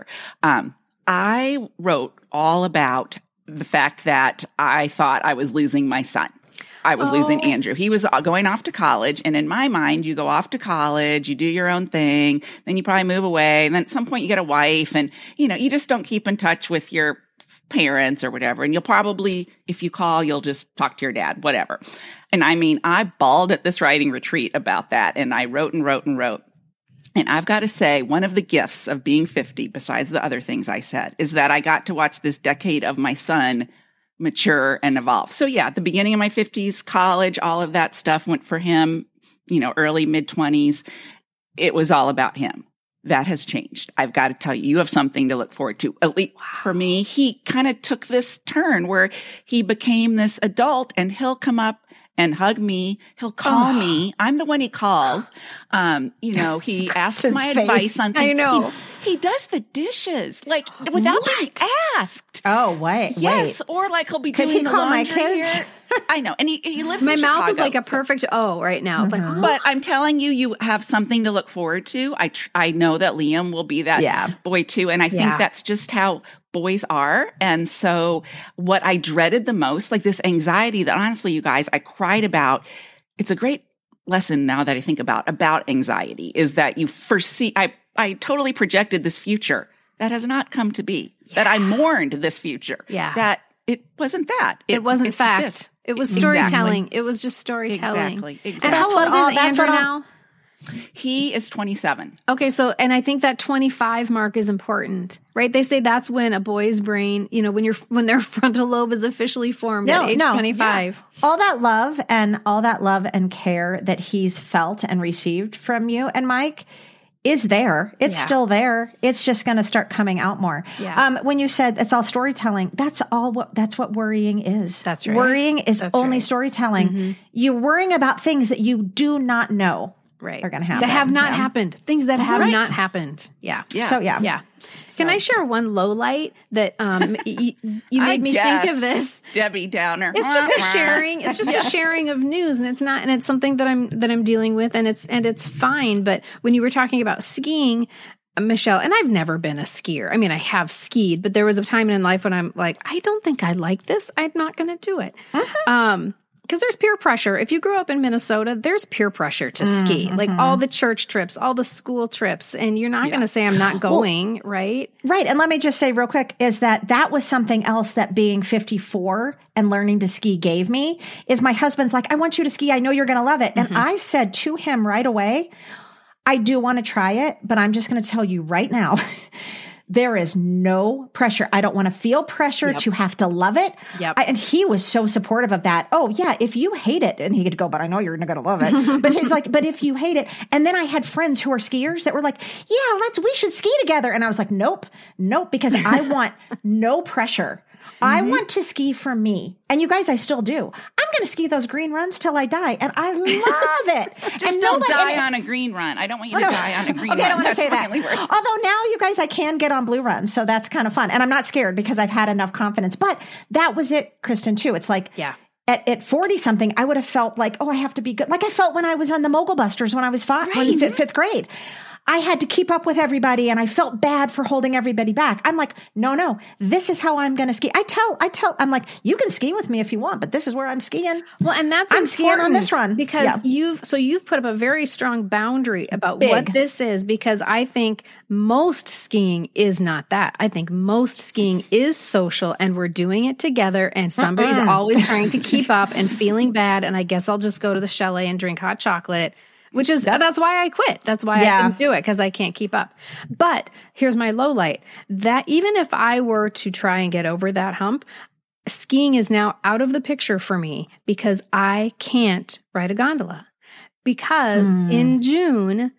I wrote all about the fact that I thought I was losing my son. I was losing Andrew. He was going off to college. And in my mind, you go off to college, you do your own thing, then you probably move away. And then at some point you get a wife and, you just don't keep in touch with your parents or whatever. And you'll probably, if you call, you'll just talk to your dad, whatever. And I mean, I bawled at this writing retreat about that. And I wrote and wrote and wrote. And I've got to say, one of the gifts of being 50, besides the other things I said, is that I got to watch this decade of my son mature and evolve. So yeah, at the beginning of my 50s, college, all of that stuff went for him, early mid-20s. It was all about him. That has changed. I've got to tell you, you have something to look forward to. At least for me, he kind of took this turn where he became this adult, and he'll come up and hug me. He'll call me. I'm the one he calls. He asks my advice on things. I know. He does the dishes like without being asked. Oh, wait. Yes, or like he'll be Could doing he the call my laundry kids? here. I know, and he lives My in mouth Chicago. is like a perfect O right now. It's like, But I'm telling you, you have something to look forward to. I know that Liam will be that boy too, and I think that's just how boys are. And so what I dreaded the most, like this anxiety that honestly, you guys, I cried about. It's a great lesson now that I think about anxiety is that you foresee. I totally projected this future that has not come to be. That I mourned this future. Yeah. That it wasn't that. it wasn't it's fact. this. It was storytelling. It was just storytelling. Exactly. And how old is Andrew now? He is 27. Okay, and I think that 25 mark is important, right? They say that's when a boy's brain, when their frontal lobe is officially formed at age 25. Yeah. All that love and care that he's felt and received from you and Mike is there. It's still there. It's just going to start coming out more. Yeah. When you said it's all storytelling, that's what worrying is. That's right. Worrying is only storytelling. Mm-hmm. You're worrying about things that you do not know are going to happen. That have not happened. Things that have not happened. Yeah. So, yeah. Can I share one low light that you made me think of this? Debbie Downer. It's just a sharing. It's just a sharing of news, and it's something that I'm dealing with, and it's fine. But when you were talking about skiing, Michelle, and I've never been a skier. I mean, I have skied, but there was a time in life when I'm like, I don't think I like this. I'm not going to do it. Because there's peer pressure. If you grew up in Minnesota, there's peer pressure to ski. Like all the church trips, all the school trips, and you're not going to say I'm not going, right? Right. And let me just say real quick is that was something else that being 54 and learning to ski gave me is my husband's like, I want you to ski. I know you're going to love it. And I said to him right away, I do want to try it, but I'm just going to tell you right now, there is no pressure. I don't want to feel pressure to have to love it. And he was so supportive of that. Oh, yeah, if you hate it, and he could go, but I know you're going to love it. But he's like, but if you hate it. And then I had friends who are skiers that were like, yeah, we should ski together. And I was like, nope, because I want no pressure. I want to ski for me. And you guys, I still do. I'm going to ski those green runs till I die. And I love it. Just don't die on a green run. I don't want you to die on a green run. I don't want to say that. Although now you guys, I can get on blue runs. So that's kind of fun. And I'm not scared because I've had enough confidence. But that was it, Kristen, too. It's like, at 40 something, I would have felt like, I have to be good. Like I felt when I was on the Mogul Busters when I was fifth grade. I had to keep up with everybody and I felt bad for holding everybody back. I'm like, no, this is how I'm going to ski. I'm like, you can ski with me if you want, but this is where I'm skiing. Well, and I'm skiing on this run because you've put up a very strong boundary about what this is, because I think most skiing is not that. I think most skiing is social and we're doing it together and somebody's always trying to keep up and feeling bad. And I guess I'll just go to the chalet and drink hot chocolate. Which is, that's why I quit. That's why I didn't do it, because I can't keep up. But here's my low light. That even if I were to try and get over that hump, skiing is now out of the picture for me because I can't ride a gondola. Because in June,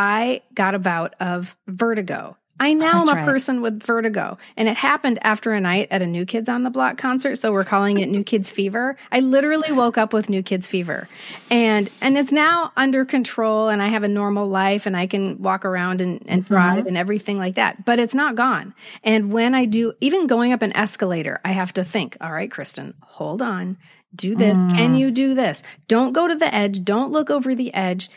I got a bout of vertigo. I now am a person with vertigo, and it happened after a night at a New Kids on the Block concert, so we're calling it New Kids Fever. I literally woke up with New Kids Fever, and it's now under control, and I have a normal life, and I can walk around and drive and everything like that, but it's not gone. And when I do, even going up an escalator, I have to think, all right, Kristen, hold on. Do this. Can you do this? Don't go to the edge. Don't look over the edge.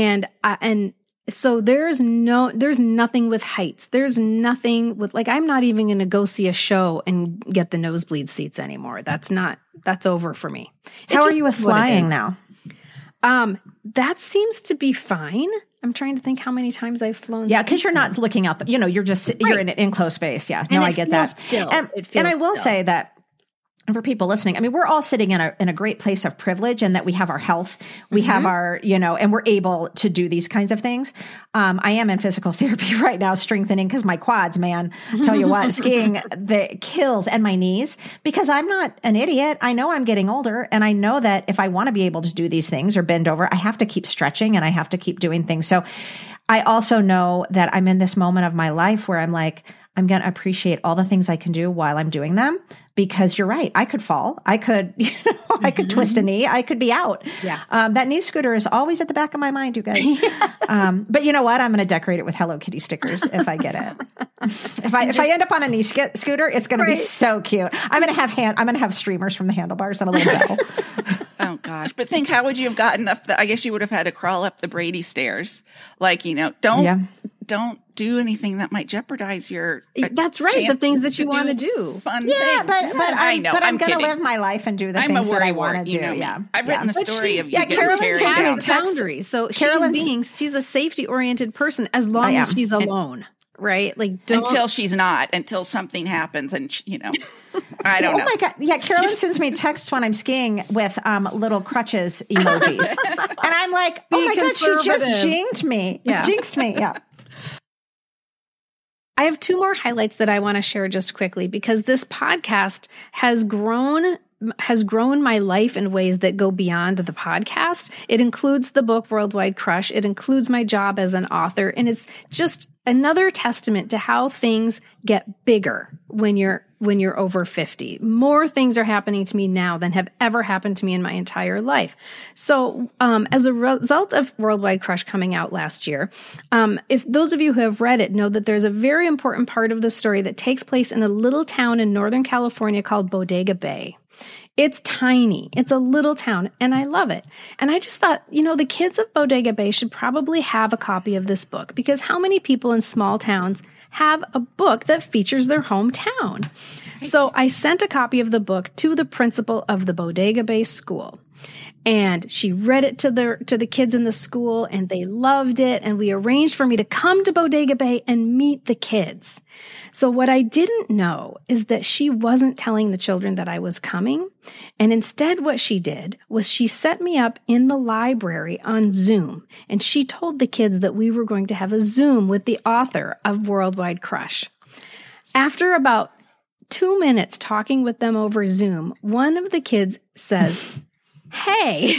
So there's nothing with heights. There's nothing with, like, I'm not even going to go see a show and get the nosebleed seats anymore. That's over for me. How are you with flying now? That seems to be fine. I'm trying to think how many times I've flown. Yeah, because you're not looking out you're you're in an enclosed space. Yeah. No, I get that. And I will say that, and for people listening, I mean, we're all sitting in a great place of privilege, and that we have our health, we have our, and we're able to do these kinds of things. I am in physical therapy right now, strengthening, because my quads, man, tell you what, skiing, the kills, and my knees, because I'm not an idiot. I know I'm getting older, and I know that if I want to be able to do these things or bend over, I have to keep stretching and I have to keep doing things. So I also know that I'm in this moment of my life where I'm like, I'm going to appreciate all the things I can do while I'm doing them, because you're right. I could fall. I could, I could twist a knee. I could be out. Yeah. That knee scooter is always at the back of my mind, you guys. Yes. But you know what? I'm going to decorate it with Hello Kitty stickers if I get it. If I end up on a knee scooter, it's going to be so cute. I'm going to have streamers from the handlebars and a little bell. Oh gosh. But think, how would you have gotten up I guess you would have had to crawl up the Brady stairs. Like, don't do anything that might jeopardize your That's right. The things that you want to do. Fun yeah, things. But I know. I'm going to live my life and do the things that I want to do. Yeah. I've written the story of you getting Carolyn carried sends me out. text- boundaries. So Carolyn's- she's a safety oriented person as long as she's alone. Right? Like until she's not, until something happens and, I don't know. Oh my God. Yeah. Carolyn sends me texts when I'm skiing with little crutches emojis. And I'm like, oh my God, she just jinxed me. Yeah. Jinxed me. Yeah. I have 2 more highlights that I want to share just quickly, because this podcast has grown my life in ways that go beyond the podcast. It includes the book Worldwide Crush. It includes my job as an author. And it's just another testament to how things get bigger when you're over 50. More things are happening to me now than have ever happened to me in my entire life. So as a result of Worldwide Crush coming out last year, if those of you who have read it know that there's a very important part of the story that takes place in a little town in Northern California called Bodega Bay. It's tiny. It's a little town, and I love it. And I just thought, the kids of Bodega Bay should probably have a copy of this book, because how many people in small towns have a book that features their hometown? Right. So I sent a copy of the book to the principal of the Bodega Bay school. And she read it to the kids in the school, and they loved it. And we arranged for me to come to Bodega Bay and meet the kids. So what I didn't know is that she wasn't telling the children that I was coming. And instead what she did was she set me up in the library on Zoom. And she told the kids that we were going to have a Zoom with the author of Worldwide Crush. After about 2 minutes talking with them over Zoom, one of the kids says, "Hey,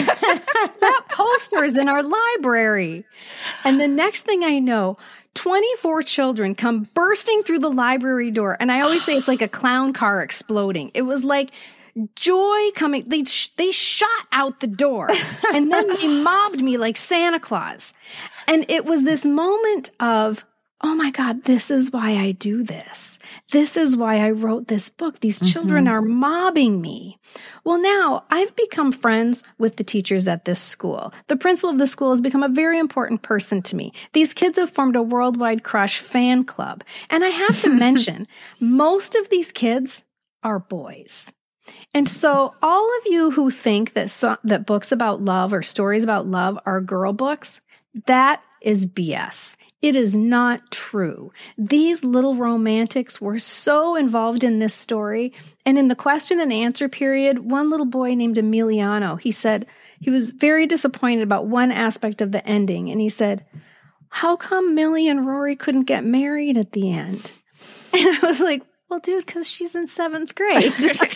that poster is in our library." And the next thing I know, 24 children come bursting through the library door. And I always say it's like a clown car exploding. It was like joy coming. They shot out the door, and then they mobbed me like Santa Claus. And it was this moment of, oh my God, this is why I do this. This is why I wrote this book. These children are mobbing me. Well, now I've become friends with the teachers at this school. The principal of the school has become a very important person to me. These kids have formed a Worldwide Crush fan club. And I have to mention, most of these kids are boys. And so all of you who think that books about love or stories about love are girl books, that is BS. It is not true. These little romantics were so involved in this story. And in the question and answer period, one little boy named Emiliano, he said he was very disappointed about one aspect of the ending. And he said, "How come Millie and Rory couldn't get married at the end?" And I was like, "Well, dude, because she's in 7th grade."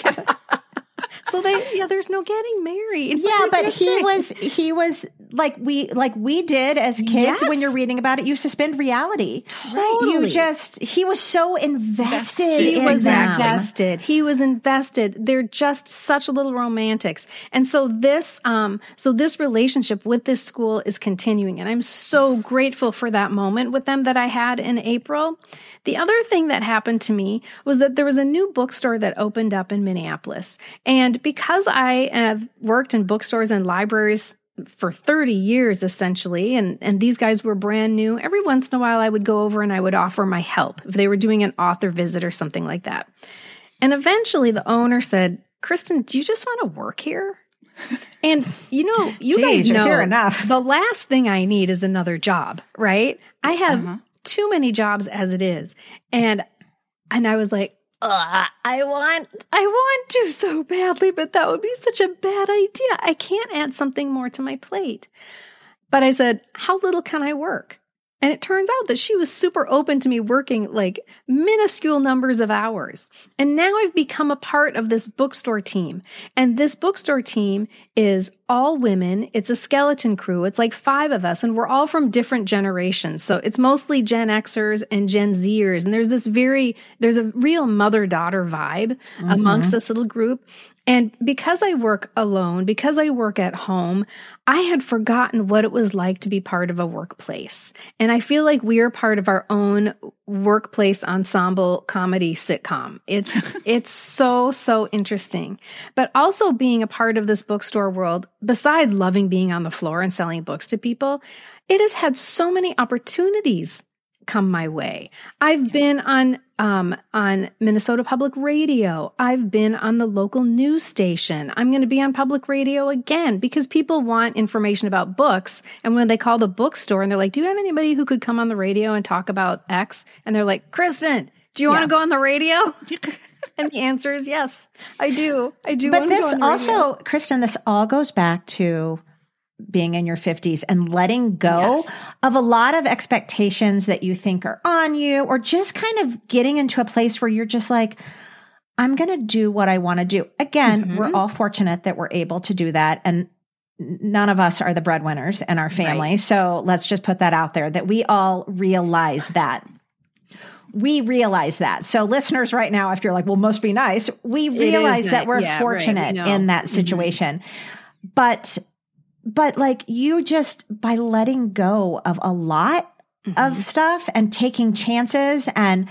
So there's no getting married. Yeah, but he was like we did as kids. Yes. When you're reading about it, you suspend reality. Totally. He was so invested. He was invested. They're just such little romantics. And so this relationship with this school is continuing. And I'm so grateful for that moment with them that I had in April. The other thing that happened to me was that there was a new bookstore that opened up in Minneapolis. And because I have worked in bookstores and libraries for 30 years, essentially, and these guys were brand new, every once in a while I would go over and I would offer my help if they were doing an author visit or something like that. And eventually the owner said, "Kristen, do you just want to work here?" And you guys know here enough. The last thing I need is another job, right? I have too many jobs as it is. And I was like, I want to so badly, but that would be such a bad idea. I can't add something more to my plate. But I said, "How little can I work?" And it turns out that she was super open to me working like minuscule numbers of hours. And now I've become a part of this bookstore team. And this bookstore team is all women. It's a skeleton crew. It's like 5 of us, and we're all from different generations. So it's mostly Gen Xers and Gen Zers. And there's a real mother-daughter vibe amongst this little group. And because I work alone, because I work at home, I had forgotten what it was like to be part of a workplace. And I feel like we are part of our own workplace ensemble comedy sitcom. It's so interesting. But also being a part of this bookstore world, besides loving being on the floor and selling books to people, it has had so many opportunities come my way. I've been on Minnesota Public Radio. I've been on the local news station. I'm going to be on public radio again because people want information about books. And when they call the bookstore and they're like, do you have anybody who could come on the radio and talk about X? And they're like, Kristen, do you want to go on the radio? And the answer is yes, I do. But this also, Kristen, this all goes back to being in your 50s and letting go of a lot of expectations that you think are on you, or just kind of getting into a place where you're just like, I'm going to do what I want to do. Again, we're all fortunate that we're able to do that. And none of us are the breadwinners in our family. Right. So let's just put that out there, that we all realize that. We realize that. So listeners right now, if you're like, well, must be nice, we realize that we're fortunate in that situation. But like, you just, by letting go of a lot of stuff and taking chances and,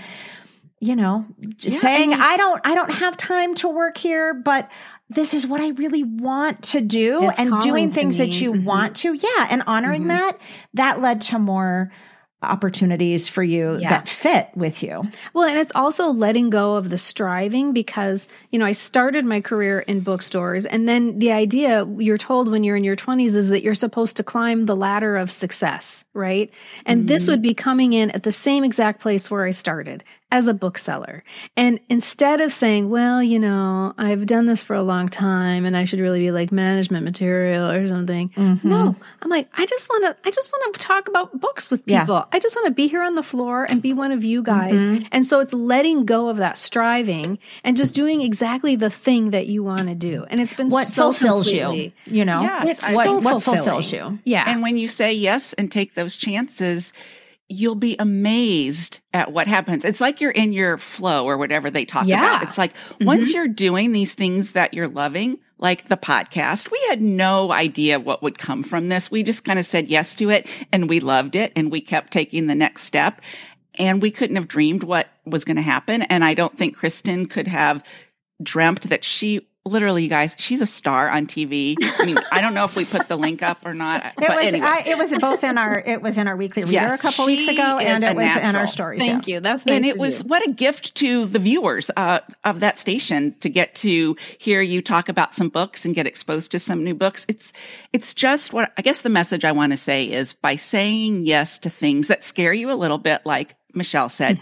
just saying, I don't have time to work here, but this is what I really want to do, and doing things that you want to. Yeah. And honoring that led to more opportunities for you that fit with you. Well, and it's also letting go of the striving, because, I started my career in bookstores, and then the idea you're told when you're in your 20s is that you're supposed to climb the ladder of success, right? And this would be coming in at the same exact place where I started, as a bookseller. And instead of saying, well, I've done this for a long time and I should really be like management material or something. No, I'm like, I just want to talk about books with people. Yeah. I just want to be here on the floor and be one of you guys. And so it's letting go of that striving and just doing exactly the thing that you want to do. And it's been what so fulfills you, Yes, it's what fulfills you. Yeah. And when you say yes and take those chances, you'll be amazed at what happens. It's like you're in your flow or whatever they talk about. It's like once you're doing these things that you're loving, like the podcast, we had no idea what would come from this. We just kind of said yes to it, and we loved it, and we kept taking the next step, and we couldn't have dreamed what was going to happen. And I don't think Kristen could have dreamt that literally, you guys, she's a star on TV. I mean, I don't know if we put the link up or not. It was both in our weekly reader a couple weeks ago, and it was in our stories. Thank you. That's nice. And it was what a gift to the viewers of that station to get to hear you talk about some books and get exposed to some new books. It's just what I guess the message I want to say is, by saying yes to things that scare you a little bit, like Michelle said.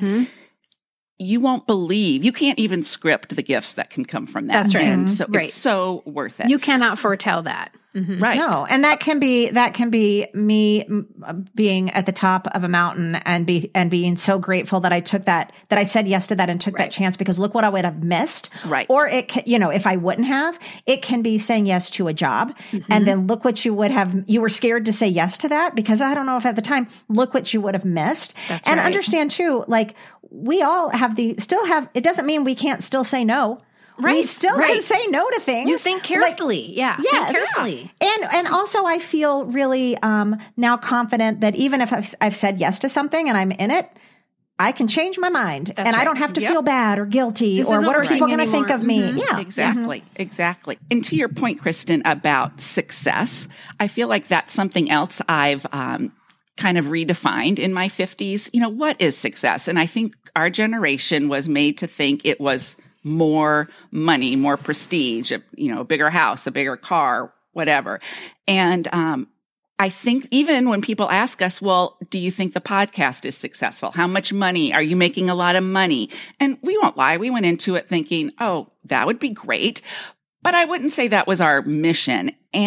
You won't believe, you can't even script the gifts that can come from that. That's right. And so it's so worth it. You cannot foretell that. Right. No. And that can be me being at the top of a mountain and being so grateful that I took that I said yes to that and took that chance, because look what I would have missed. Right. Or it can, if I wouldn't have, it can be saying yes to a job. And then look what you were scared to say yes to that because I don't know if at the time, look what you would have missed. That's and right. Understand too, like we all it doesn't mean we can't still say no. Right. We still can say no to things. You think carefully. Yes. Think carefully. And also I feel really now confident that even if I've said yes to something and I'm in it, I can change my mind. That's and right. I don't have to feel bad or guilty or what are people going to think of me? Yeah. Exactly. And to your point, Kristen, about success, I feel like that's something else I've kind of redefined in my 50s. What is success? And I think our generation was made to think it was more money, more prestige, a bigger house, a bigger car, whatever. And I think even when people ask us, well, do you think the podcast is successful? How much money? Are you making a lot of money? And we won't lie. We went into it thinking, oh, that would be great. But I wouldn't say that was our mission. And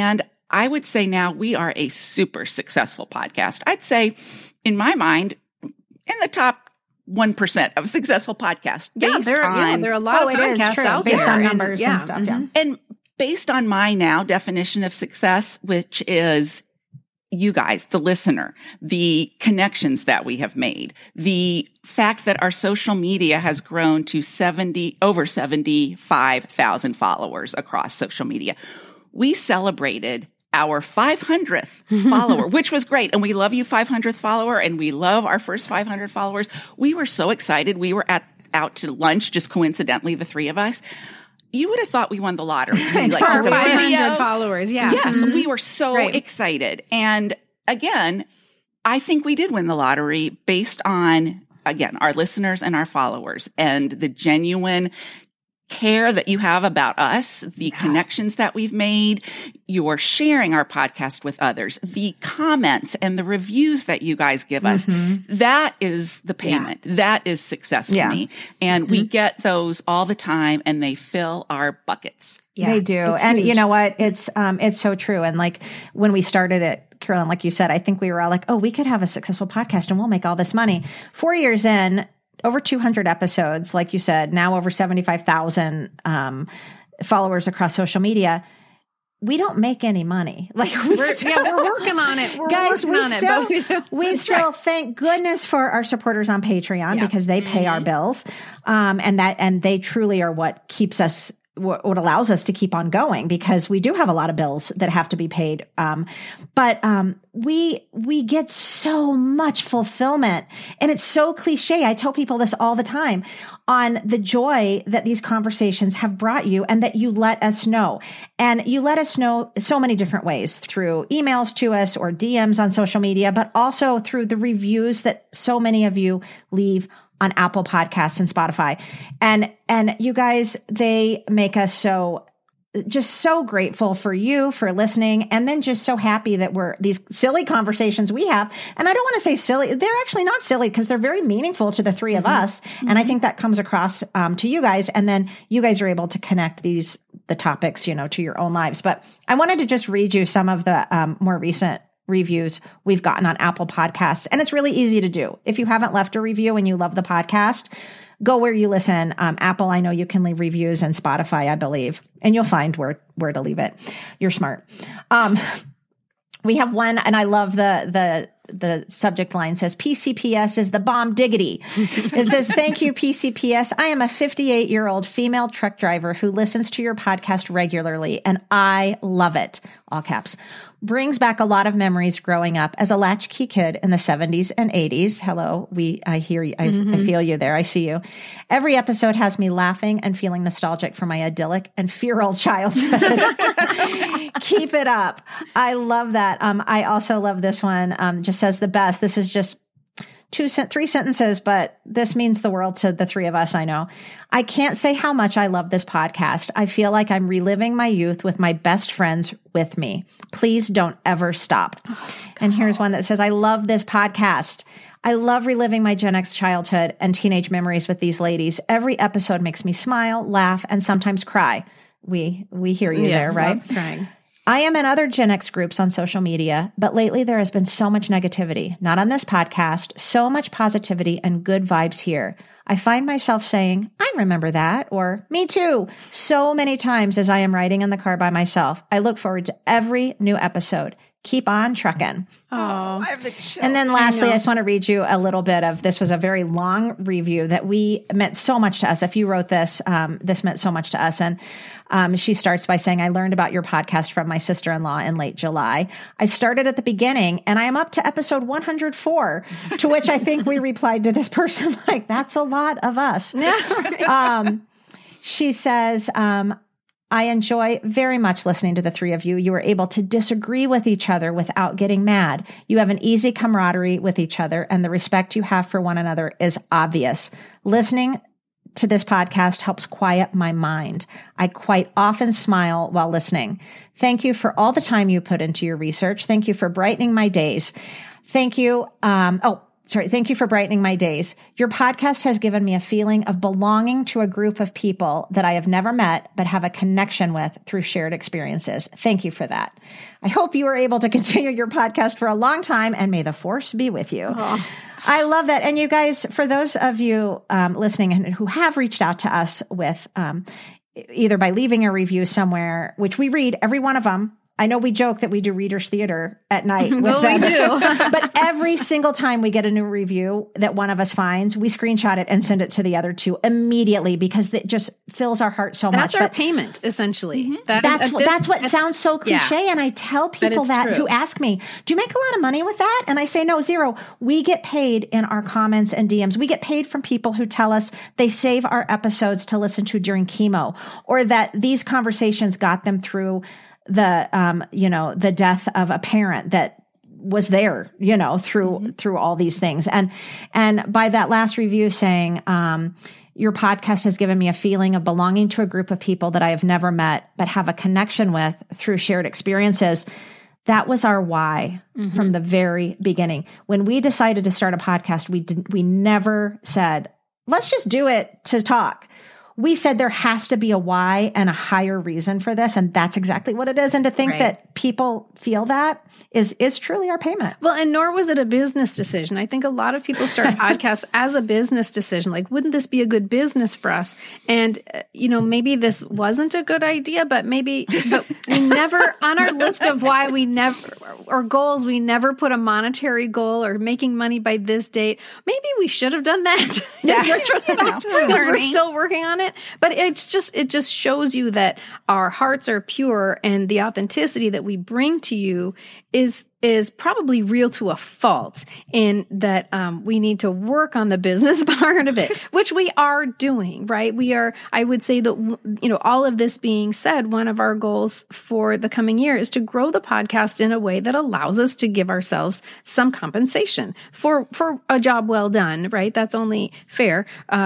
I would say now we are a super successful podcast. I'd say, in my mind, in the top 1% of successful podcasts. There are a lot of podcasts out there. Based on numbers and stuff, And based on my now definition of success, which is you guys, the listener, the connections that we have made, the fact that our social media has grown to over 75,000 followers across social media. We celebrated our 500th follower, which was great. And we love you, 500th follower, and we love our first 500 followers. We were so excited. We were out to lunch, just coincidentally, the three of us. You would have thought we won the lottery. Like our 500 followers, yeah. Yes, we were so excited. And again, I think we did win the lottery based on, again, our listeners and our followers and the genuine care that you have about us, the connections that we've made, you're sharing our podcast with others, the comments and the reviews that you guys give us. That is the payment. That is success to me. And we get those all the time and they fill our buckets. Yeah, they do. And huge. You know what? It's so true. And like when we started it, Carolyn, like you said, I think we were all like, oh, we could have a successful podcast and we'll make all this money. 4 years in, over 200 episodes, like you said, now over 75,000 followers across social media. We don't make any money. Like we're working on it. We still thank goodness for our supporters on Patreon because they pay our bills, and they truly are what keeps us. What allows us to keep on going, because we do have a lot of bills that have to be paid. But we get so much fulfillment, and it's so cliche. I tell people this all the time on the joy that these conversations have brought you and that you let us know. And you let us know so many different ways, through emails to us or DMs on social media, but also through the reviews that so many of you leave on Apple Podcasts and Spotify. And you guys, they make us so grateful for you for listening, and then just so happy that we're these silly conversations we have. And I don't want to say silly. They're actually not silly because they're very meaningful to the three of us. And I think that comes across to you guys. And then you guys are able to connect the topics, to your own lives. But I wanted to just read you some of the more recent reviews we've gotten on Apple Podcasts. And it's really easy to do. If you haven't left a review and you love the podcast, go where you listen. Apple, I know you can leave reviews, and Spotify, I believe, and you'll find where to leave it. You're smart. We have one, and I love the subject line says, PCPS is the bomb diggity. It says, thank you, PCPS. I am a 58-year-old female truck driver who listens to your podcast regularly, and I love it. All caps. Brings back a lot of memories growing up as a latchkey kid in the 70s and 80s. Hello. I hear you. I feel you there. I see you. Every episode has me laughing and feeling nostalgic for my idyllic and feral childhood. Keep it up. I love that. I also love this one. Just says the best. This is just 3 sentences, but this means the world to the three of us, I know. I can't say how much I love this podcast. I feel like I'm reliving my youth with my best friends with me. Please don't ever stop. And here's one that says, I love this podcast. I love reliving my Gen X childhood and teenage memories with these ladies. Every episode makes me smile, laugh, and sometimes cry. We hear you there, right? Crying. I am in other Gen X groups on social media, but lately there has been so much negativity, not on this podcast, so much positivity and good vibes here. I find myself saying, I remember that, or me too, so many times as I am riding in the car by myself. I look forward to every new episode. Keep on trucking. Oh, I have the chills. And then lastly, I just want to read you a little bit of, this was a very long review that meant so much to us. If you wrote this, this meant so much to us. And she starts by saying, I learned about your podcast from my sister-in-law in late July. I started at the beginning and I am up to episode 104, to which I think we replied to this person like, that's a lot of us. She says, I enjoy very much listening to the three of you. You are able to disagree with each other without getting mad. You have an easy camaraderie with each other, and the respect you have for one another is obvious. Listening to this podcast helps quiet my mind. I quite often smile while listening. Thank you for all the time you put into your research. Thank you for brightening my days. Thank you. Thank you for brightening my days. Your podcast has given me a feeling of belonging to a group of people that I have never met, but have a connection with through shared experiences. Thank you for that. I hope you are able to continue your podcast for a long time, and may the force be with you. Oh. I love that. And you guys, for those of you listening and who have reached out to us with either by leaving a review somewhere, which we read every one of them. I know we joke that we do Reader's Theater at night. Well, we do. But every single time we get a new review that one of us finds, we screenshot it and send it to the other two immediately, because it just fills our heart so much. That's our payment, essentially. Mm-hmm. That's what sounds so cliche. Yeah. And I tell people that who ask me, do you make a lot of money with that? And I say, no, zero. We get paid in our comments and DMs. We get paid from people who tell us they save our episodes to listen to during chemo, or that these conversations got them through the death of a parent that was there, through all these things. And by that last review saying, your podcast has given me a feeling of belonging to a group of people that I have never met, but have a connection with through shared experiences. That was our why from the very beginning. When we decided to start a podcast, we never said, let's just do it to talk. We said there has to be a why and a higher reason for this. And that's exactly what it is. And to think that people feel that is truly our payment. Well, and nor was it a business decision. I think a lot of people start podcasts as a business decision. Like, wouldn't this be a good business for us? And, maybe this wasn't a good idea, but we never, on our list of why or goals, we never put a monetary goal or making money by this date. Maybe we should have done that in retrospect, because we're still working on it. But it just shows you that our hearts are pure, and the authenticity that we bring to you is probably real to a fault, in that we need to work on the business part of it, which we are doing, right? I would say that, all of this being said, one of our goals for the coming year is to grow the podcast in a way that allows us to give ourselves some compensation for a job well done, right? That's only fair.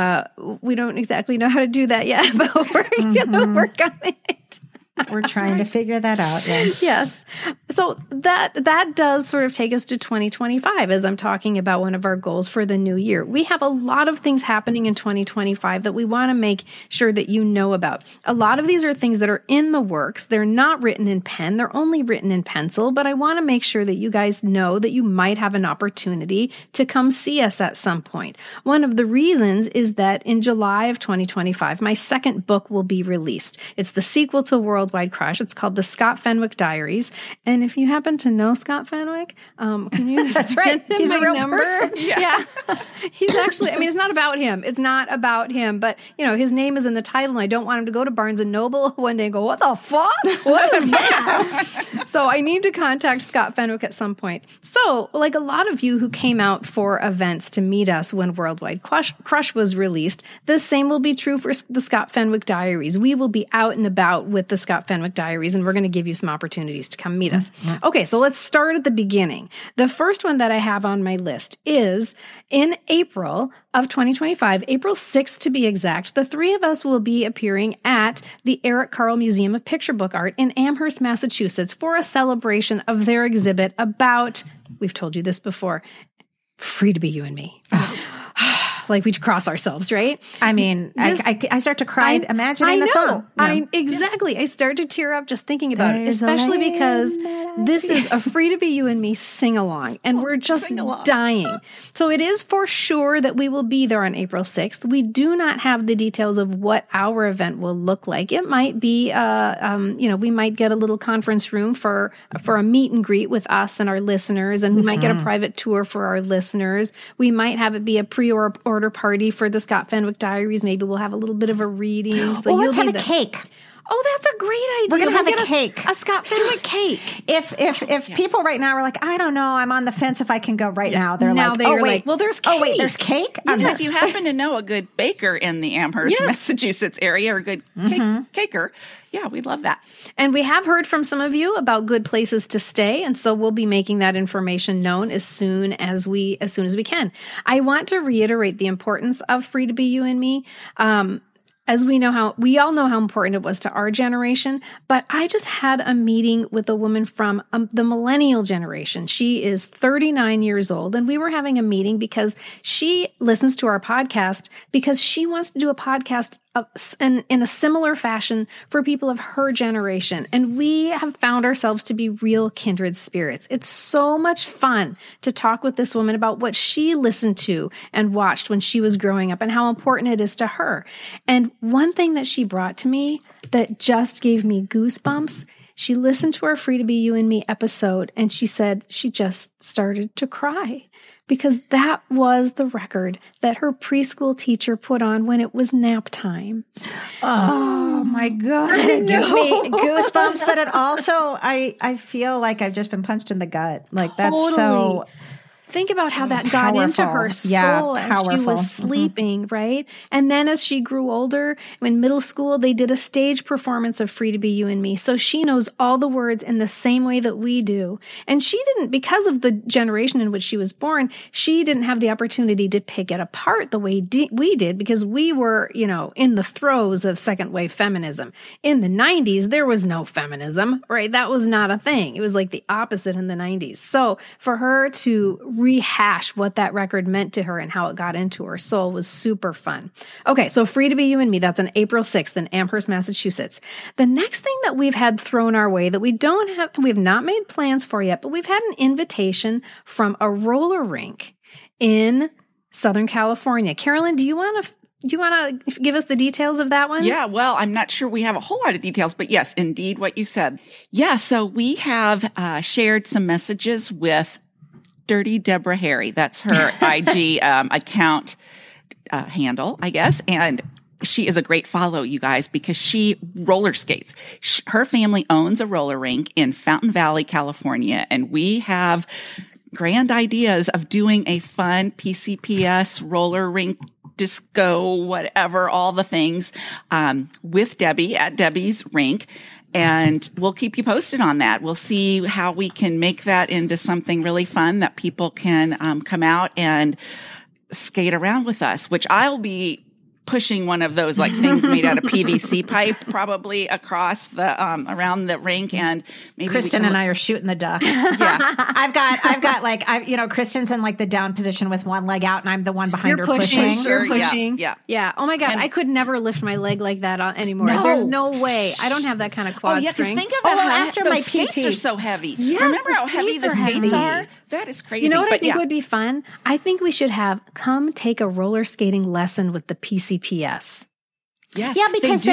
We don't exactly know how to do that yet, but we're going to work on it. We're trying to figure that out. Yeah. Yes. So that does sort of take us to 2025, as I'm talking about one of our goals for the new year. We have a lot of things happening in 2025 that we want to make sure that you know about. A lot of these are things that are in the works. They're not written in pen. They're only written in pencil. But I want to make sure that you guys know that you might have an opportunity to come see us at some point. One of the reasons is that in July of 2025, my second book will be released. It's the sequel to Worldwide Crush. It's called The Scott Fenwick Diaries. And if you happen to know Scott Fenwick, can you That's right. He's a real number? Person. Yeah. He's actually, it's not about him. It's not about him, but his name is in the title, and I don't want him to go to Barnes and Noble one day and go, what the fuck? What is that? So I need to contact Scott Fenwick at some point. So like a lot of you who came out for events to meet us when Worldwide Crush was released, the same will be true for the Scott Fenwick Diaries. We will be out and about with the Scott Fenwick Diaries, and we're going to give you some opportunities to come meet us. Okay, so let's start at the beginning. The first one that I have on my list is in April of 2025, April 6th to be exact. The three of us will be appearing at the Eric Carle Museum of Picture Book Art in Amherst, Massachusetts, for a celebration of their exhibit about, we've told you this before, Free to Be You and Me. Like we cross ourselves, right? I start to cry imagining the song. Exactly. I start to tear up just thinking about it, especially because this is a Free to Be You and Me sing-along, and we're just dying. So it is for sure that we will be there on April 6th. We do not have the details of what our event will look like. It might be, we might get a little conference room for a meet and greet with us and our listeners, and we might get a private tour for our listeners. We might have it be a pre-order party for the Scott Fenwick Diaries. Maybe we'll have a little bit of a reading. So let's have a cake. Oh, that's a great idea. We're going to have a cake. A Scott Fenwick cake. If people right now are like, I don't know, I'm on the fence if I can go right now. They're like, well, there's cake. Oh, wait, there's cake? If you happen to know a good baker in the Amherst, Massachusetts area, or a good caker, we'd love that. And we have heard from some of you about good places to stay, and so we'll be making that information known as soon as we can. I want to reiterate the importance of Free to Be You and Me. as we all know how important it was to our generation, but I just had a meeting with a woman from the millennial generation. She is 39 years old, and we were having a meeting because she listens to our podcast because she wants to do a podcast in a similar fashion for people of her generation. And we have found ourselves to be real kindred spirits. It's so much fun to talk with this woman about what she listened to and watched when she was growing up and how important it is to her. And one thing that she brought to me that just gave me goosebumps, she listened to our Free to Be You and Me episode, and she said she just started to cry. Because that was the record that her preschool teacher put on when it was nap time. Oh my God. It gives me goosebumps, but it also, I feel like I've just been punched in the gut. Like that's so... Think about how that got into her soul as she was sleeping, right? And then as she grew older, in middle school, they did a stage performance of Free to Be You and Me. So she knows all the words in the same way that we do. And she didn't, because of the generation in which she was born, she didn't have the opportunity to pick it apart the way we did because we were, in the throes of second wave feminism. In the 90s, there was no feminism, right? That was not a thing. It was like the opposite in the 90s. So for her to rehash what that record meant to her and how it got into her soul was super fun. Okay, so Free to Be You and Me, that's on April 6th in Amherst, Massachusetts. The next thing that we've had thrown our way that we have not made plans for yet, but we've had an invitation from a roller rink in Southern California. Carolyn, do you want to give us the details of that one? Yeah, well, I'm not sure we have a whole lot of details, but yes, indeed what you said. Yeah, so we have shared some messages with Dirty Deborah Harry. That's her IG account handle, I guess. And she is a great follow, you guys, because she roller skates. Her family owns a roller rink in Fountain Valley, California. And we have grand ideas of doing a fun PCPS roller rink disco, whatever, all the things, with Debbie at Debbie's rink. And we'll keep you posted on that. We'll see how we can make that into something really fun that people can come out and skate around with us, which I'll be pushing one of those like things made out of PVC pipe probably across the around the rink, and maybe Kristen and I are shooting the duck. Yeah, I've got like Kristen's in like the down position with one leg out, and I'm the one behind her pushing. You're pushing. Yeah. Oh my God, I could never lift my leg like that anymore. No. There's no way. I don't have that kind of quad strength. Think of it. After those my skates PT are so heavy. Yes, remember how heavy the skates are? That is crazy. You know what I think would be fun? I think we should come take a roller skating lesson with the PCPS. Yes. Yeah, because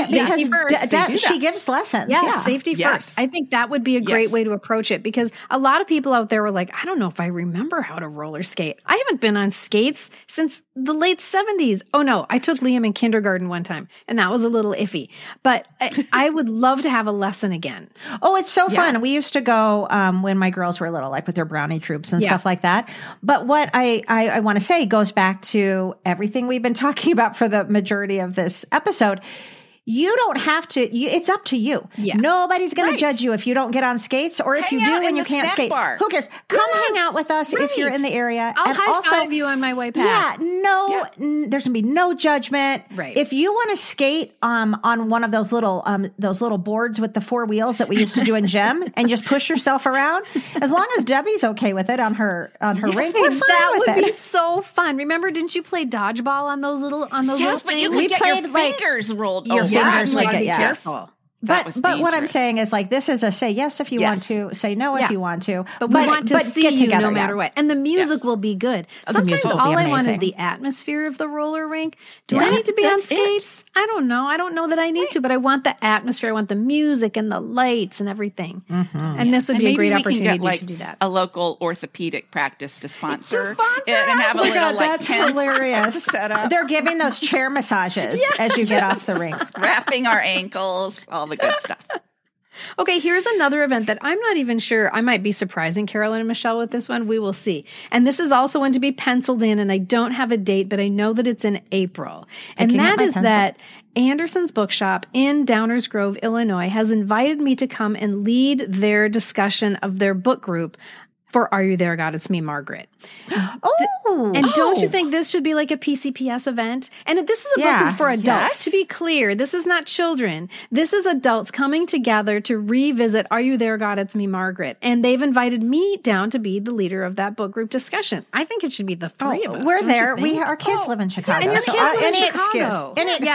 she gives lessons. Yes, yeah. Safety first. I think that would be a great way to approach it because a lot of people out there were like, I don't know if I remember how to roller skate. I haven't been on skates since the late 70s. Oh no, I took Liam in kindergarten one time and that was a little iffy. But I would love to have a lesson again. Oh, it's so fun. We used to go when my girls were little, like with their brownie troops and stuff like that. But what I want to say goes back to everything we've been talking about for the majority of this episode. You don't have to, it's up to you. Yeah. Nobody's going to judge you if you don't get on skates or if you do and you can't skate. Bar. Who cares? Come hang out with us if you're in the area. I'll high-five you on my way back. Yeah, there's going to be no judgment. Right. If you want to skate on one of those little boards with the four wheels that we used to do in gym and just push yourself around, as long as Debbie's okay with it on her rink, we're fine that with would it. be so fun. Remember, didn't you play dodgeball on those little Yes, but things? you could get your fingers rolled over. Fingers make it, careful. But what I'm saying is like this is a say yes if you want to, say no if you want to. But we want to see get you together, no matter what. And the music will be good. Sometimes all I want is the atmosphere of the roller rink. Do I need to be on skates? I don't know. I don't know that I need to, but I want the atmosphere. I want the music and the lights and everything. Mm-hmm. And this would be a great opportunity to do that. A local orthopedic practice to sponsor. And have a little that's hilarious. Set up. They're giving those chair massages as you get off the rink. Wrapping our ankles, all the good stuff. Okay, here's another event that I'm not even sure. I might be surprising Carolyn and Michelle with this one. We will see. And this is also one to be penciled in, and I don't have a date, but I know that it's in April. And that is that Anderson's Bookshop in Downers Grove, Illinois, has invited me to come and lead their discussion of their book group for Are You There, God? It's Me, Margaret. Oh. And don't you think this should be like a PCPS event? And this is a book group for adults. Yes. To be clear, this is not children. This is adults coming together to revisit Are You There, God? It's Me, Margaret. And they've invited me down to be the leader of that book group discussion. I think it should be the three of us. We're don't there. you think? Our kids live in Chicago. And your so kids live in any Chicago.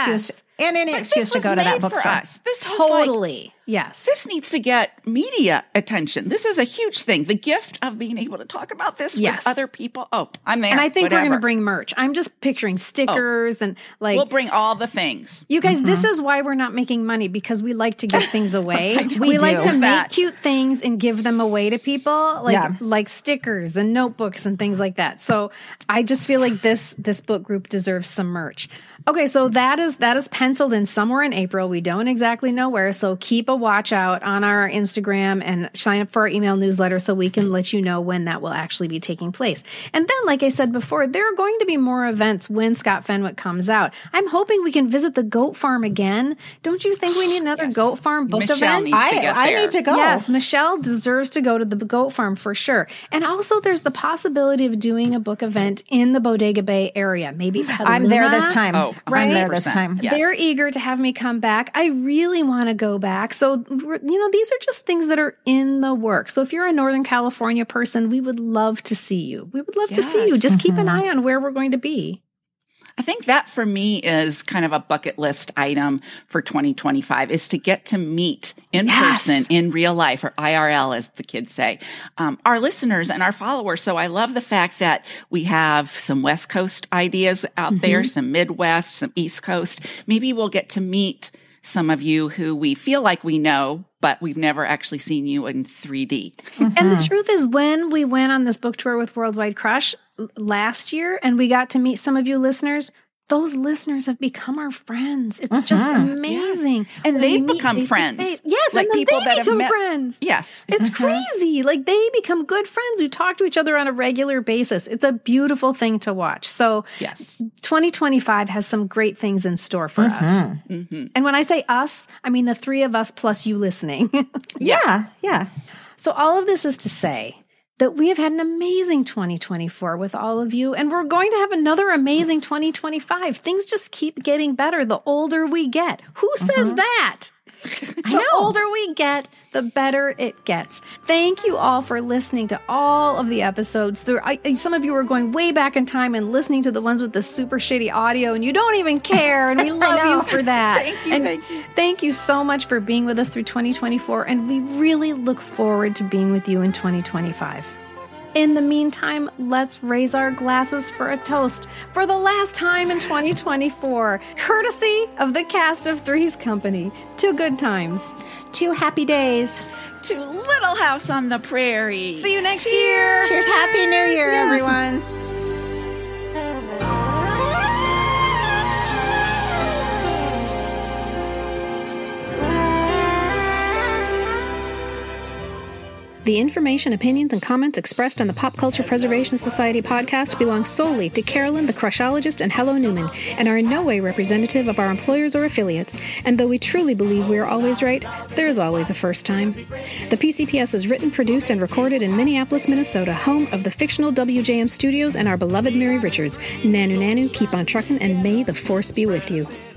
excuse to go to that bookstore. This was Totally. Yes. This needs to get media attention. This is a huge thing. The gift of being able to talk about this Yes. with other people. Oh, I'm there. And I think we're going to Whatever. bring merch. I'm just picturing stickers and like. We'll bring all the things. You guys, this is why we're not making money, because we like to give things away. We like do. to make That. cute things and give them away to people, like stickers and notebooks and things like that. So I just feel like this book group deserves some merch. Okay, so that is penciled in somewhere in April. We don't exactly know where, so keep a watch out on our Instagram and sign up for our email newsletter so we can let you know when that will actually be taking place. And then, like I said before, there are going to be more events when Scott Fenwick comes out. I'm hoping we can visit the goat farm again. Don't you think we need another goat farm book Michelle event? needs to get I there. need to go. Yes, Michelle deserves to go to the goat farm for sure. And also there's the possibility of doing a book event in the Bodega Bay area. Maybe Petaluma. I'm there this time. Oh, I'm there 100%. this time. Yes. They're eager to have me come back. I really want to go back. So, these are just things that are in the works. So if you're a Northern California person, we would love to see you. We would love to see you. Yes. Just keep an eye on where we're going to be. I think that for me is kind of a bucket list item for 2025 is to get to meet in person, in real life, or IRL, as the kids say, our listeners and our followers. So I love the fact that we have some West Coast ideas out there, some Midwest, some East Coast. Maybe we'll get to meet some of you who we feel like we know, but we've never actually seen you in 3D. And the truth is, when we went on this book tour with Worldwide Crush last year and we got to meet some of you listeners, those listeners have become our friends. It's just amazing. And when they've we meet become face to friends. face. Yes, Like and then people they that have become met- friends. Yes. It's crazy. Like they become good friends who talk to each other on a regular basis. It's a beautiful thing to watch. So Yes. 2025 has some great things in store for us. And when I say us, I mean the three of us plus you listening. Yeah. So all of this is to say that we have had an amazing 2024 with all of you, and we're going to have another amazing 2025. Things just keep getting better the older we get. Who says that? The older we get, the better it gets. Thank you all for listening to all of the episodes. Some of you are going way back in time and listening to the ones with the super shitty audio, and you don't even care, and we love you for that. Thank you so much for being with us through 2024, and we really look forward to being with you in 2025. In the meantime, let's raise our glasses for a toast for the last time in 2024, courtesy of the cast of Three's Company. 2 good times. 2 happy days. To Little House on the Prairie. See you next year. Cheers. Happy New Year, everyone. The information, opinions, and comments expressed on the Pop Culture Preservation Society podcast belong solely to Carolyn, the Crushologist, and Hello Newman, and are in no way representative of our employers or affiliates. And though we truly believe we are always right, there is always a first time. The PCPS is written, produced, and recorded in Minneapolis, Minnesota, home of the fictional WJM Studios and our beloved Mary Richards. Nanu Nanu, keep on truckin', and may the force be with you.